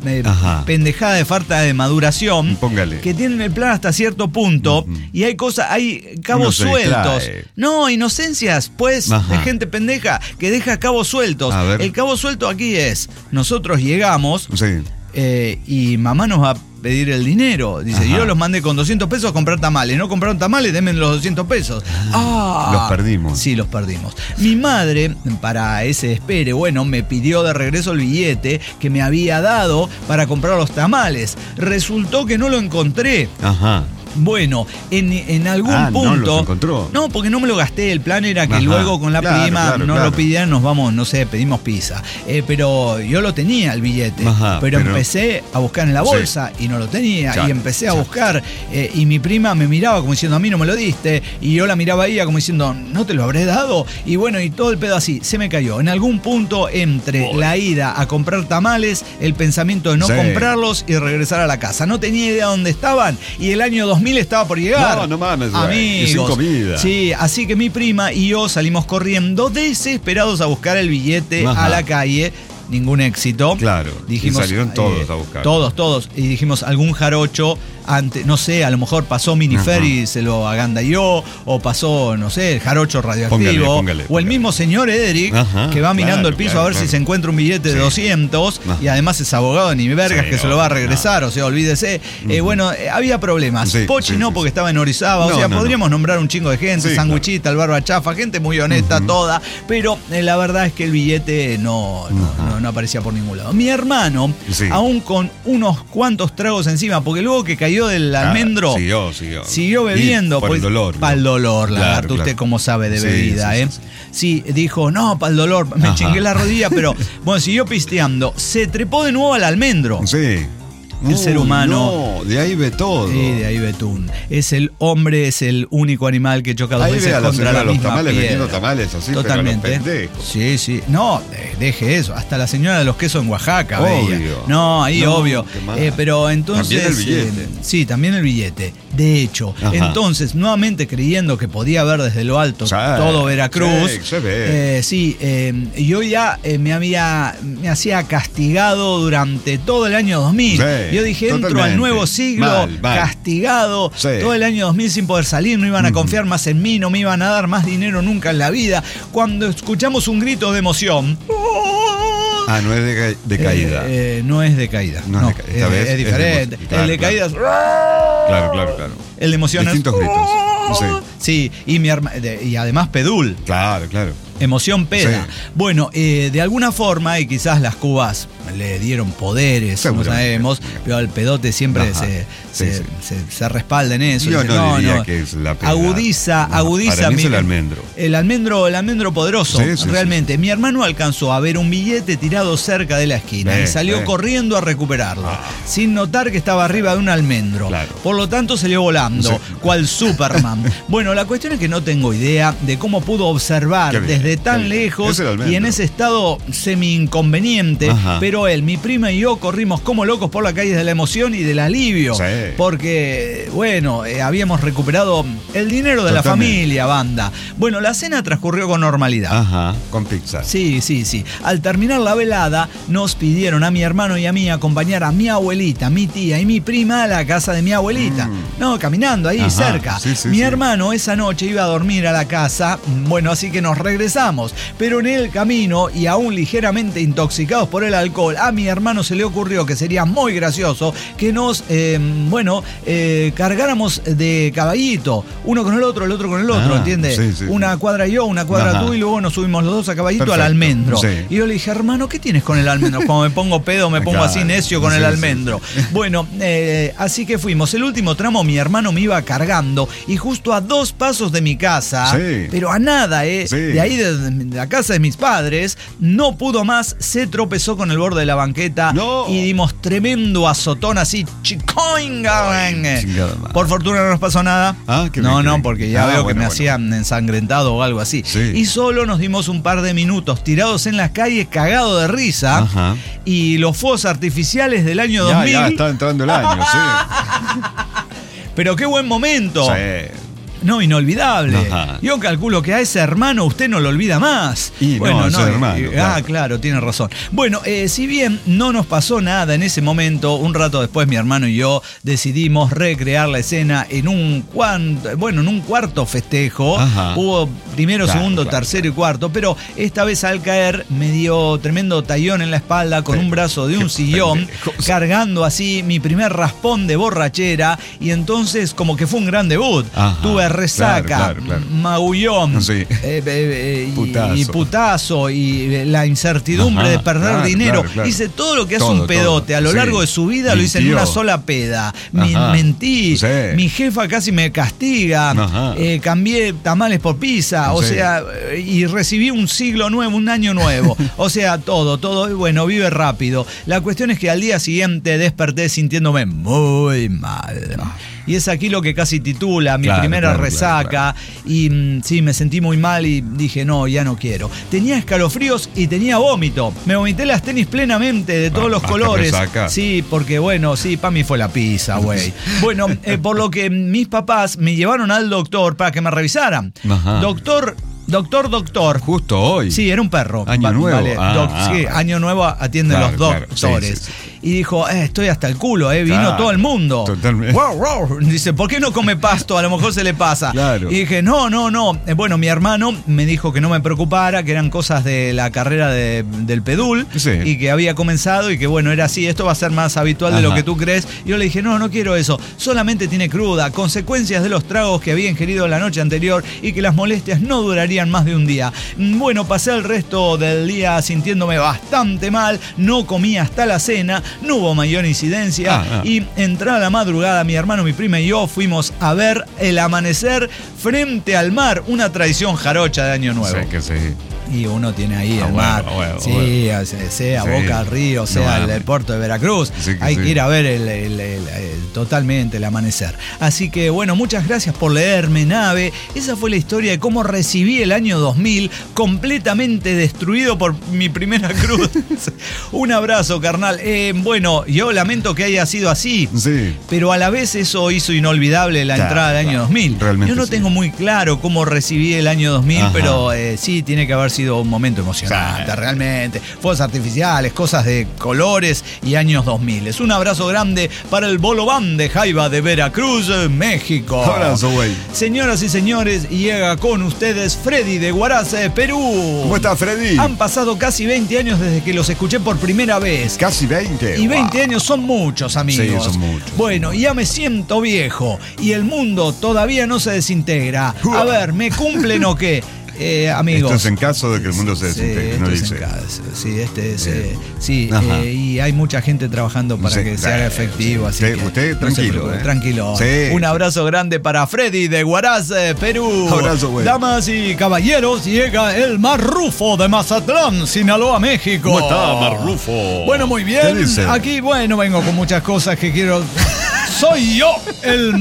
eh, pendejada de falta de maduración. Póngale. Que tienen el plan hasta cierto punto. Uh-huh. Y hay cosas, hay cabos sueltos. No, inocencias, pues, Ajá. de gente pendeja que deja cabos sueltos. El cabo suelto aquí es, nosotros llegamos sí. eh, y mamá nos va a pedir el dinero. Dice, Ajá. yo los mandé con doscientos pesos a comprar tamales. No compraron tamales, denme los doscientos pesos. Ah, los perdimos. Sí, los perdimos. Mi madre, para ese espere, bueno, me pidió de regreso el billete que me había dado para comprar los tamales. Resultó que no lo encontré. Ajá. Bueno, en, en algún ah, punto. ¿No los encontró? No, porque no me lo gasté. El plan era que Ajá, luego con la claro, prima claro, no claro. lo pidieran, nos vamos, no sé, pedimos pizza. Eh, pero yo lo tenía el billete. Ajá, pero, pero empecé a buscar en la bolsa sí. y no lo tenía. Ya, y empecé a ya. buscar. Eh, y mi prima me miraba como diciendo, a mí no me lo diste. Y yo la miraba a ella como diciendo, ¿no te lo habré dado? Y bueno, y todo el pedo así. Se me cayó. En algún punto, entre oh. la ida a comprar tamales, el pensamiento de no sí. comprarlos y regresar a la casa. No tenía idea dónde estaban. Y el año dos mil estaba por llegar. No, no mames, amigos. Y sin comida. Sí, así que mi prima y yo salimos corriendo desesperados a buscar el billete Ajá. a la calle. Ningún éxito. Claro. Dijimos, y salieron todos eh, a buscar. Todos, todos. Y dijimos, algún jarocho, antes, no sé, a lo mejor pasó Minifer y se lo agandalló, o pasó, no sé, el jarocho radioactivo. Póngale, póngale, o el póngale. mismo señor Ederic, Ajá, que va mirando claro, el piso claro, a ver claro. si se encuentra un billete sí. de doscientos, Ajá. y además es abogado de ni vergas sí, que se lo va a regresar, no. o sea, olvídese. Uh-huh. Eh, bueno, eh, había problemas. Sí, Pochi sí, no, sí, porque sí. estaba en Orizaba, no, o sea, no, podríamos no. nombrar un chingo de gente, sí, Sanguchita, claro. el Barba Chafa, gente muy honesta, uh-huh. toda, pero eh, la verdad es que el billete no, no, uh-huh. no, no aparecía por ningún lado. Mi hermano, sí. aún con unos cuantos tragos encima, porque luego que cayó del almendro, ah, siguió, siguió. siguió bebiendo. Para pues, el dolor. Para el dolor, la claro, claro. Usted como sabe de sí, bebida, sí, ¿eh? Sí, sí. sí, dijo, no, para el dolor, me Ajá. chingué la rodilla, pero bueno, siguió pisteando. Se trepó de nuevo al almendro. Sí. El uh, ser humano. No, de ahí ve todo. Sí, de ahí ve tú. Es el hombre, es el único animal que choca dos ahí veces ve a la contra la los misma tamales piedra. vendiendo tamales así, Totalmente. Pero sí, sí. No, deje eso. Hasta la señora de los quesos en Oaxaca obvio. veía. No, ahí no, obvio. Eh, pero entonces. También el billete. Eh, sí, también el billete. De hecho, Ajá. entonces, nuevamente creyendo que podía ver desde lo alto sí, todo Veracruz. Sí, se ve. Eh, sí, eh, yo ya eh, me había me hacía castigado durante todo el año dos mil. Sí, yo dije, totalmente. Entro al nuevo siglo, mal, mal. castigado, sí. todo el año dos mil sin poder salir, no iban a confiar uh-huh. más en mí, no me iban a dar más dinero nunca en la vida. Cuando escuchamos un grito de emoción. Ah, no es de, ca- de caída. Eh, eh, no es de caída. No, no es, de ca- esta es, vez es diferente. Es de, claro, el de caída es. Claro, claro, claro. El de emoción Distintos es. gritos. Sí. Sí, y, mi herma, de, y además pedul. Claro, claro. Emoción peda. Sí. Bueno, eh, de alguna forma, y quizás las cubas le dieron poderes, no sabemos, pero el pedote siempre se, se, sí, sí. Se, se respalda en eso. Yo dice, no, no diría no, que es la peda. Agudiza, no, agudiza. Para mí mi, es el almendro. El almendro, el almendro poderoso, sí, sí, realmente. Sí. Mi hermano alcanzó a ver un billete tirado cerca de la esquina eh, y salió eh. corriendo a recuperarlo, ah. sin notar que estaba arriba de un almendro. Claro. Por lo tanto, salió volando, sí. cual Superman. Bueno, la cuestión es que no tengo idea de cómo pudo observar desde tan lejos y en ese estado semi-inconveniente, Ajá. pero él, mi prima y yo corrimos como locos por la calle de la emoción y del alivio, sí. porque, bueno, eh, habíamos recuperado el dinero de Totalmente. la familia, banda. Bueno, la cena transcurrió con normalidad. Ajá, con pizza. Sí, sí, sí. Al terminar la velada, nos pidieron a mi hermano y a mí acompañar a mi abuelita, mi tía y mi prima a la casa de mi abuelita. Mm. No, caminando ahí Ajá. cerca. Sí, sí, mi sí. hermano esa noche iba a dormir a la casa, bueno, así que nos regresamos, pero en el camino y aún ligeramente intoxicados por el alcohol, a mi hermano se le ocurrió que sería muy gracioso que nos, eh, bueno, eh, cargáramos de caballito, uno con el otro, el otro con el otro, ah, ¿entiendes? Sí, sí, una cuadra yo, una cuadra Ajá. tú y luego nos subimos los dos a caballito Perfecto. al almendro. Sí. Y yo le dije, hermano, ¿qué tienes con el almendro? Cuando me pongo pedo me pongo Acá, así necio con sí, el almendro. Sí. Bueno, eh, así que fuimos. El último tramo mi hermano me iba cargando y justo a dos pasos de mi casa, sí. pero a nada, ¿eh? Sí. De ahí de, de la casa de mis padres, no pudo más, se tropezó con el borde de la banqueta no. y dimos tremendo azotón así, chicoinga. Por fortuna no nos pasó nada. Ah, no, no, porque ya ah, veo bueno, que me bueno. hacían ensangrentado o algo así. Sí. Y solo nos dimos un par de minutos tirados en las calles, cagado de risa. Ajá. Y los fuegos artificiales del año ya, dos mil. Ya está entrando el año, sí. Pero qué buen momento. Sí. No, inolvidable. Ajá. Yo calculo que a ese hermano usted no lo olvida más. Y bueno, no, no, ese eh, hermano, eh, claro. Ah, claro, tiene razón. Bueno, eh, si bien no nos pasó nada en ese momento, un rato después mi hermano y yo decidimos recrear la escena en un cuanto, bueno, en un cuarto festejo. Ajá. Hubo primero, Claro, segundo, claro, tercero y cuarto, pero esta vez al caer me dio tremendo tallón en la espalda con Sí. un brazo de un Qué sillón, pendejo. cargando así mi primer raspón de borrachera, y entonces como que fue un gran debut. Ajá, Tuve resaca, claro, claro, claro. magullón, Sí. eh, eh, eh, y- Putazo. y putazo, y eh, la incertidumbre Ajá, de perder claro, dinero. claro, claro. Hice todo lo que hace Todo, un pedote. todo. A lo Sí. largo de su vida lo hice en Mintió. una sola peda. Mi- Ajá. mentí. Sí. Mi jefa casi me castiga. Ajá. Eh, cambié tamales por pizza. O Sí. sea, eh, y recibí un siglo nuevo, un año nuevo. O sea, todo, todo. Y bueno, vive rápido. La cuestión es que al día siguiente desperté sintiéndome muy mal. Y es aquí lo que casi titula mi Claro, primera claro, resaca. claro, Y mm, sí, me sentí muy mal y dije, no, ya no quiero. Tenía escalofríos y tenía vómito. Me vomité las tenis plenamente de todos Ah, los hasta colores. resaca. Sí, porque bueno, sí, para mí fue la pizza, güey. Bueno, eh, por lo que mis papás me llevaron al doctor para que me revisaran. Ajá. Doctor, doctor, doctor. Justo hoy. Sí, era un perro. Año Va- nuevo. vale, Ah, doc- ah, sí, bueno. año nuevo atienden Claro, los claro. doctores. Sí, sí, sí. Y dijo, eh, estoy hasta el culo, eh, vino Claro, todo el mundo. totalmente. Wow, wow. Dice, ¿por qué no come pasto? A lo mejor se le pasa. Claro. Y dije, no, no, no. Eh, Bueno, mi hermano me dijo que no me preocupara, que eran cosas de la carrera de- del pedul, Sí. y que había comenzado y que bueno, era así, esto va a ser más habitual de lo Ajá. que tú crees. Y yo le dije, no, no quiero eso. Solamente tiene cruda, consecuencias de los tragos que había ingerido la noche anterior y que las molestias no durarían más de un día. Mm, Bueno, pasé el resto del día sintiéndome bastante mal, no comí hasta la cena, no hubo mayor incidencia. Ah, ah. Y entrada la madrugada, mi hermano, mi prima y yo fuimos a ver el amanecer frente al mar, una tradición jarocha de Año Nuevo. Sí, que sí. Y uno tiene ahí Ah, el bueno, mar, bueno, sí, bueno. o sea, sea Sí. Boca al Río, sea No, el, ah, el puerto de Veracruz. sí que Hay sí. que ir a ver el, el- el- el- totalmente el amanecer. Así que bueno, muchas gracias por leerme, Nave. Esa fue la historia de cómo recibí el año dos mil completamente destruido por mi primera cruz. Un abrazo, carnal. Eh, bueno, yo lamento que haya sido así. Sí. Pero a la vez eso hizo inolvidable la Claro, entrada del año claro. dos mil. Realmente Yo no sí. tengo muy claro cómo recibí el año dos mil, Ajá. pero eh, sí tiene que haber sido un momento emocionante, Sí. realmente. Fuegos artificiales, cosas de colores y años dos mil. Un abrazo grande para el Bolobán de Jaiba de Veracruz, México. Abrazo, güey. Señoras y señores, llega con ustedes Freddy de Huaraz, Perú. ¿Cómo está, Freddy? Han pasado casi veinte años desde que los escuché por primera vez. Casi veinte. Y veinte Wow. años son muchos, amigos. Sí, son muchos. Bueno, ya me siento viejo y el mundo todavía no se desintegra. A ver, ¿me cumplen o qué? Eh, amigos. Esto es en caso de que el mundo se Sí, desintegre, no esto es dice. en caso. Sí, este es. Bien. eh, sí, Ajá. eh, y hay mucha gente trabajando para Sí, que se sí, haga efectivo. Así usted- que usted no se tranquilo, preocupe, eh. tranquilo. Sí. Un abrazo grande para Freddy de Huaraz, eh, Perú. Abrazo, güey. Damas y caballeros, llega el Marrufo de Mazatlán, Sinaloa, México. ¿Cómo está, Marrufo? Bueno, muy bien. ¿Qué dice? Aquí, bueno, vengo con muchas cosas que quiero. Soy yo, el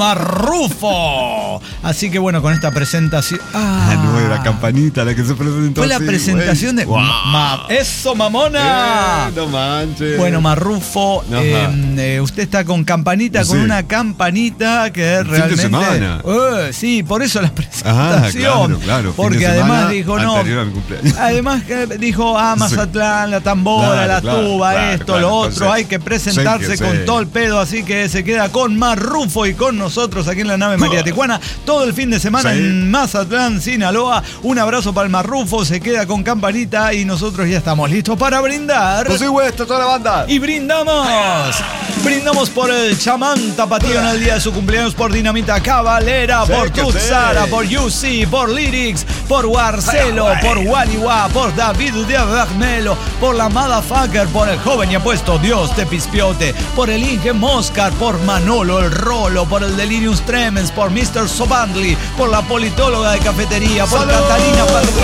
Marrufo. Así que bueno, con esta presentación. Ah, Ah, no, era Campanita la que se presentó. Fue la así, presentación güey. de. Wow. Ma- ¡Eso, mamona! Eh, no manches. Bueno, Marrufo, Ajá. eh, eh, usted está con campanita, con Sí. una campanita que fin de realmente. semana. Eh, sí, por eso la Ah, presentación. claro, claro. fin Porque de además semana dijo, no. anterior a mi cumpleaños. Además que dijo, ah, Mazatlán, la tambora, Claro, la claro, tuba, claro, esto, claro. lo otro. Entonces, Hay que presentarse sí, con sí. todo el pedo, así que se queda con Marrufo y con nosotros aquí en la nave María Tijuana todo el fin de semana Sí. en Mazatlán, Sinaloa. Un abrazo para el Marrufo, se queda con campanita y nosotros ya estamos listos para brindar. Pues sí, güey, está toda la banda. Y brindamos. Brindamos por el chamán tapatío en el día de su cumpleaños, por Dinamita Cabalera, Sí, por que Tutsara, sí. por Yusi, por Lyrics, por Warcelo, Ay, ay. por Waliwa, por David de Bermelo, por la Motherfucker, por el joven y apuesto Dios de Pispiote, por el Inge Moscar, por Manolo el Rolo, por el Delirium Tremens, por mister Sobandli, por la politóloga de cafetería, por ¡Salud! Catalina Padrón.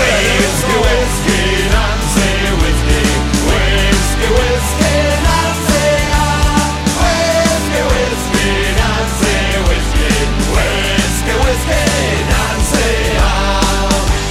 Y así nos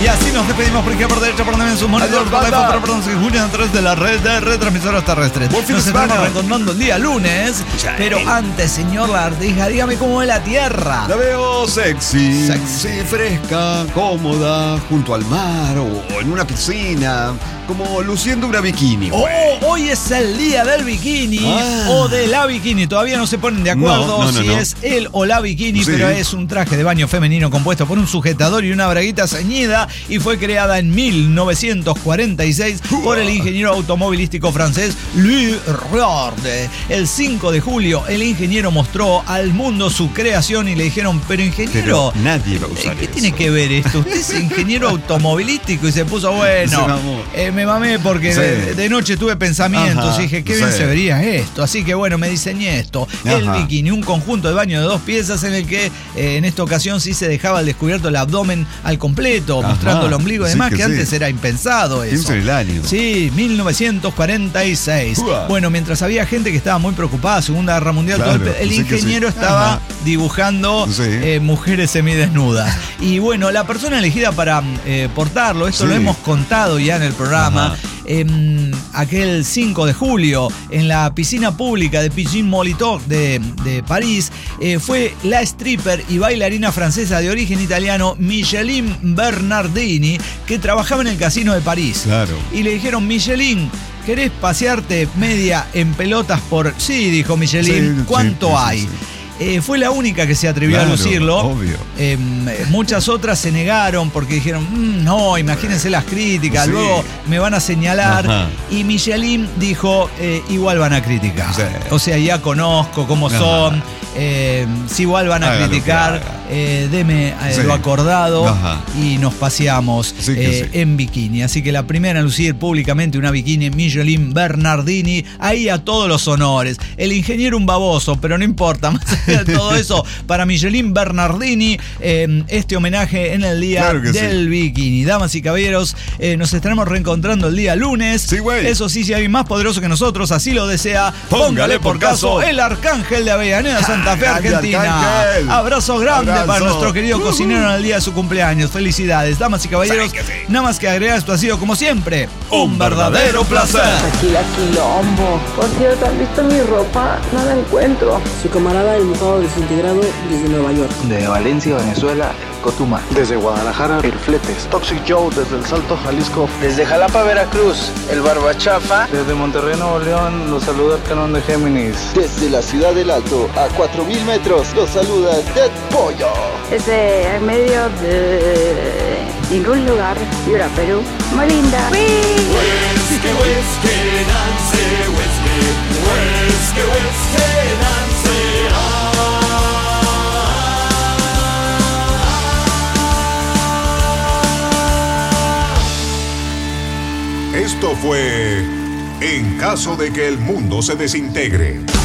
despedimos por izquierda, por derecha, por donde en sus monitores, por iPhone, por pronto se escuchan a través de la red de retransmisores terrestres. Buen fin de Nos estamos semana. reencontrando el día lunes. Sí. Pero antes, señor Lardija, dígame cómo ve la Tierra. La veo sexy, Sexy. sí, fresca, cómoda, junto al mar o en una piscina, como luciendo una bikini. Oh, güey. hoy es el día del bikini Ah. o de la bikini. Todavía no se ponen de acuerdo No, no, no, si no. es el o la bikini, Sí. pero es un traje de baño femenino compuesto por un sujetador y una braguita ceñida y fue creada en mil novecientos cuarenta y seis por el ingeniero automovilístico francés Louis Reard. El cinco de julio el ingeniero mostró al mundo su creación y le dijeron, pero ingeniero, Pero nadie va a usar ¿qué eso. tiene que ver esto? Usted es ingeniero automovilístico y se puso, bueno, Se mamó. eh, me mamé porque Sí. de, de noche tuve pensamientos Ajá, y dije, qué bien sí. se vería esto. Así que bueno, me diseñé esto. El Ajá. bikini, un conjunto de baño de dos piezas en el que eh, en esta ocasión sí se dejaba al descubierto el abdomen al completo, Ajá, mostrando el ombligo y sí demás, que que, sí. antes era impensado eso. Pienso en el año. Sí, mil novecientos cuarenta y seis. Uah. Bueno, mientras había gente que estaba muy preocupada, Segunda Guerra Mundial, Claro, todo el, el sí que ingeniero sí. estaba Ajá. dibujando Sí. eh, mujeres semidesnudas. Y bueno, la persona elegida para eh, portarlo, esto Sí. lo hemos contado ya en el programa, Ajá. em, aquel cinco de julio, en la piscina pública de Pigeon Molitor de, de París, eh, fue la stripper y bailarina francesa de origen italiano Micheline Bernardini, que trabajaba en el casino de París. Claro. Y le dijeron, Micheline, ¿querés pasearte media en pelotas por...? Sí, dijo Micheline, Sí, ¿cuánto sí, sí, hay? sí. Eh, fue la única que se atrevió Claro, a lucirlo. obvio. Eh, muchas otras se negaron porque dijeron, "Mm, no, imagínense las críticas, Sí. luego me van a señalar". Ajá. Y Michelin dijo, eh, igual van a criticar. Sí. O sea, ya conozco cómo Ajá. son. Eh, si igual van a Haga lo que criticar, haga. eh, deme eh, Sí. lo acordado. Ajá. Y nos paseamos Sí que eh, sí. en bikini. Así que la primera en lucir públicamente una bikini, Michelin Bernardini, ahí a todos los honores. El ingeniero un baboso, pero no importa, más allá de todo eso, para Michelin Bernardini, eh, este homenaje en el día Claro que del sí. bikini. Damas y caballeros, eh, nos estaremos reencontrando el día lunes. Sí, güey. Eso sí, si hay más poderoso que nosotros, así lo desea, Póngale póngale por por caso caso el Arcángel de Avellaneda, Santa Fe, Grande Argentina. Arcángel. Abrazo grande Abrazo. para nuestro querido Ujú. cocinero en el día de su cumpleaños. Felicidades, damas y caballeros. Sí que sí. Nada más que agregar, esto ha sido como siempre un verdadero placer. Tranquila, quilombo. Por cierto, ¿han visto mi ropa? No la encuentro. Su camarada el mojado desintegrado desde Nueva York. De Valencia, Venezuela, Cotumá. Desde Guadalajara, el Fletes. Toxic Joe desde El Salto, Jalisco. Desde Jalapa, Veracruz, el Barbachafa. Desde Monterrey, Nuevo León, los saluda el Canón de Géminis. Desde la ciudad del Alto, a cuatro mil metros, los saluda Dead Pollo. Desde en medio de ningún lugar, Piura, Perú. Muy linda. Esto fue En caso de que el mundo se desintegre.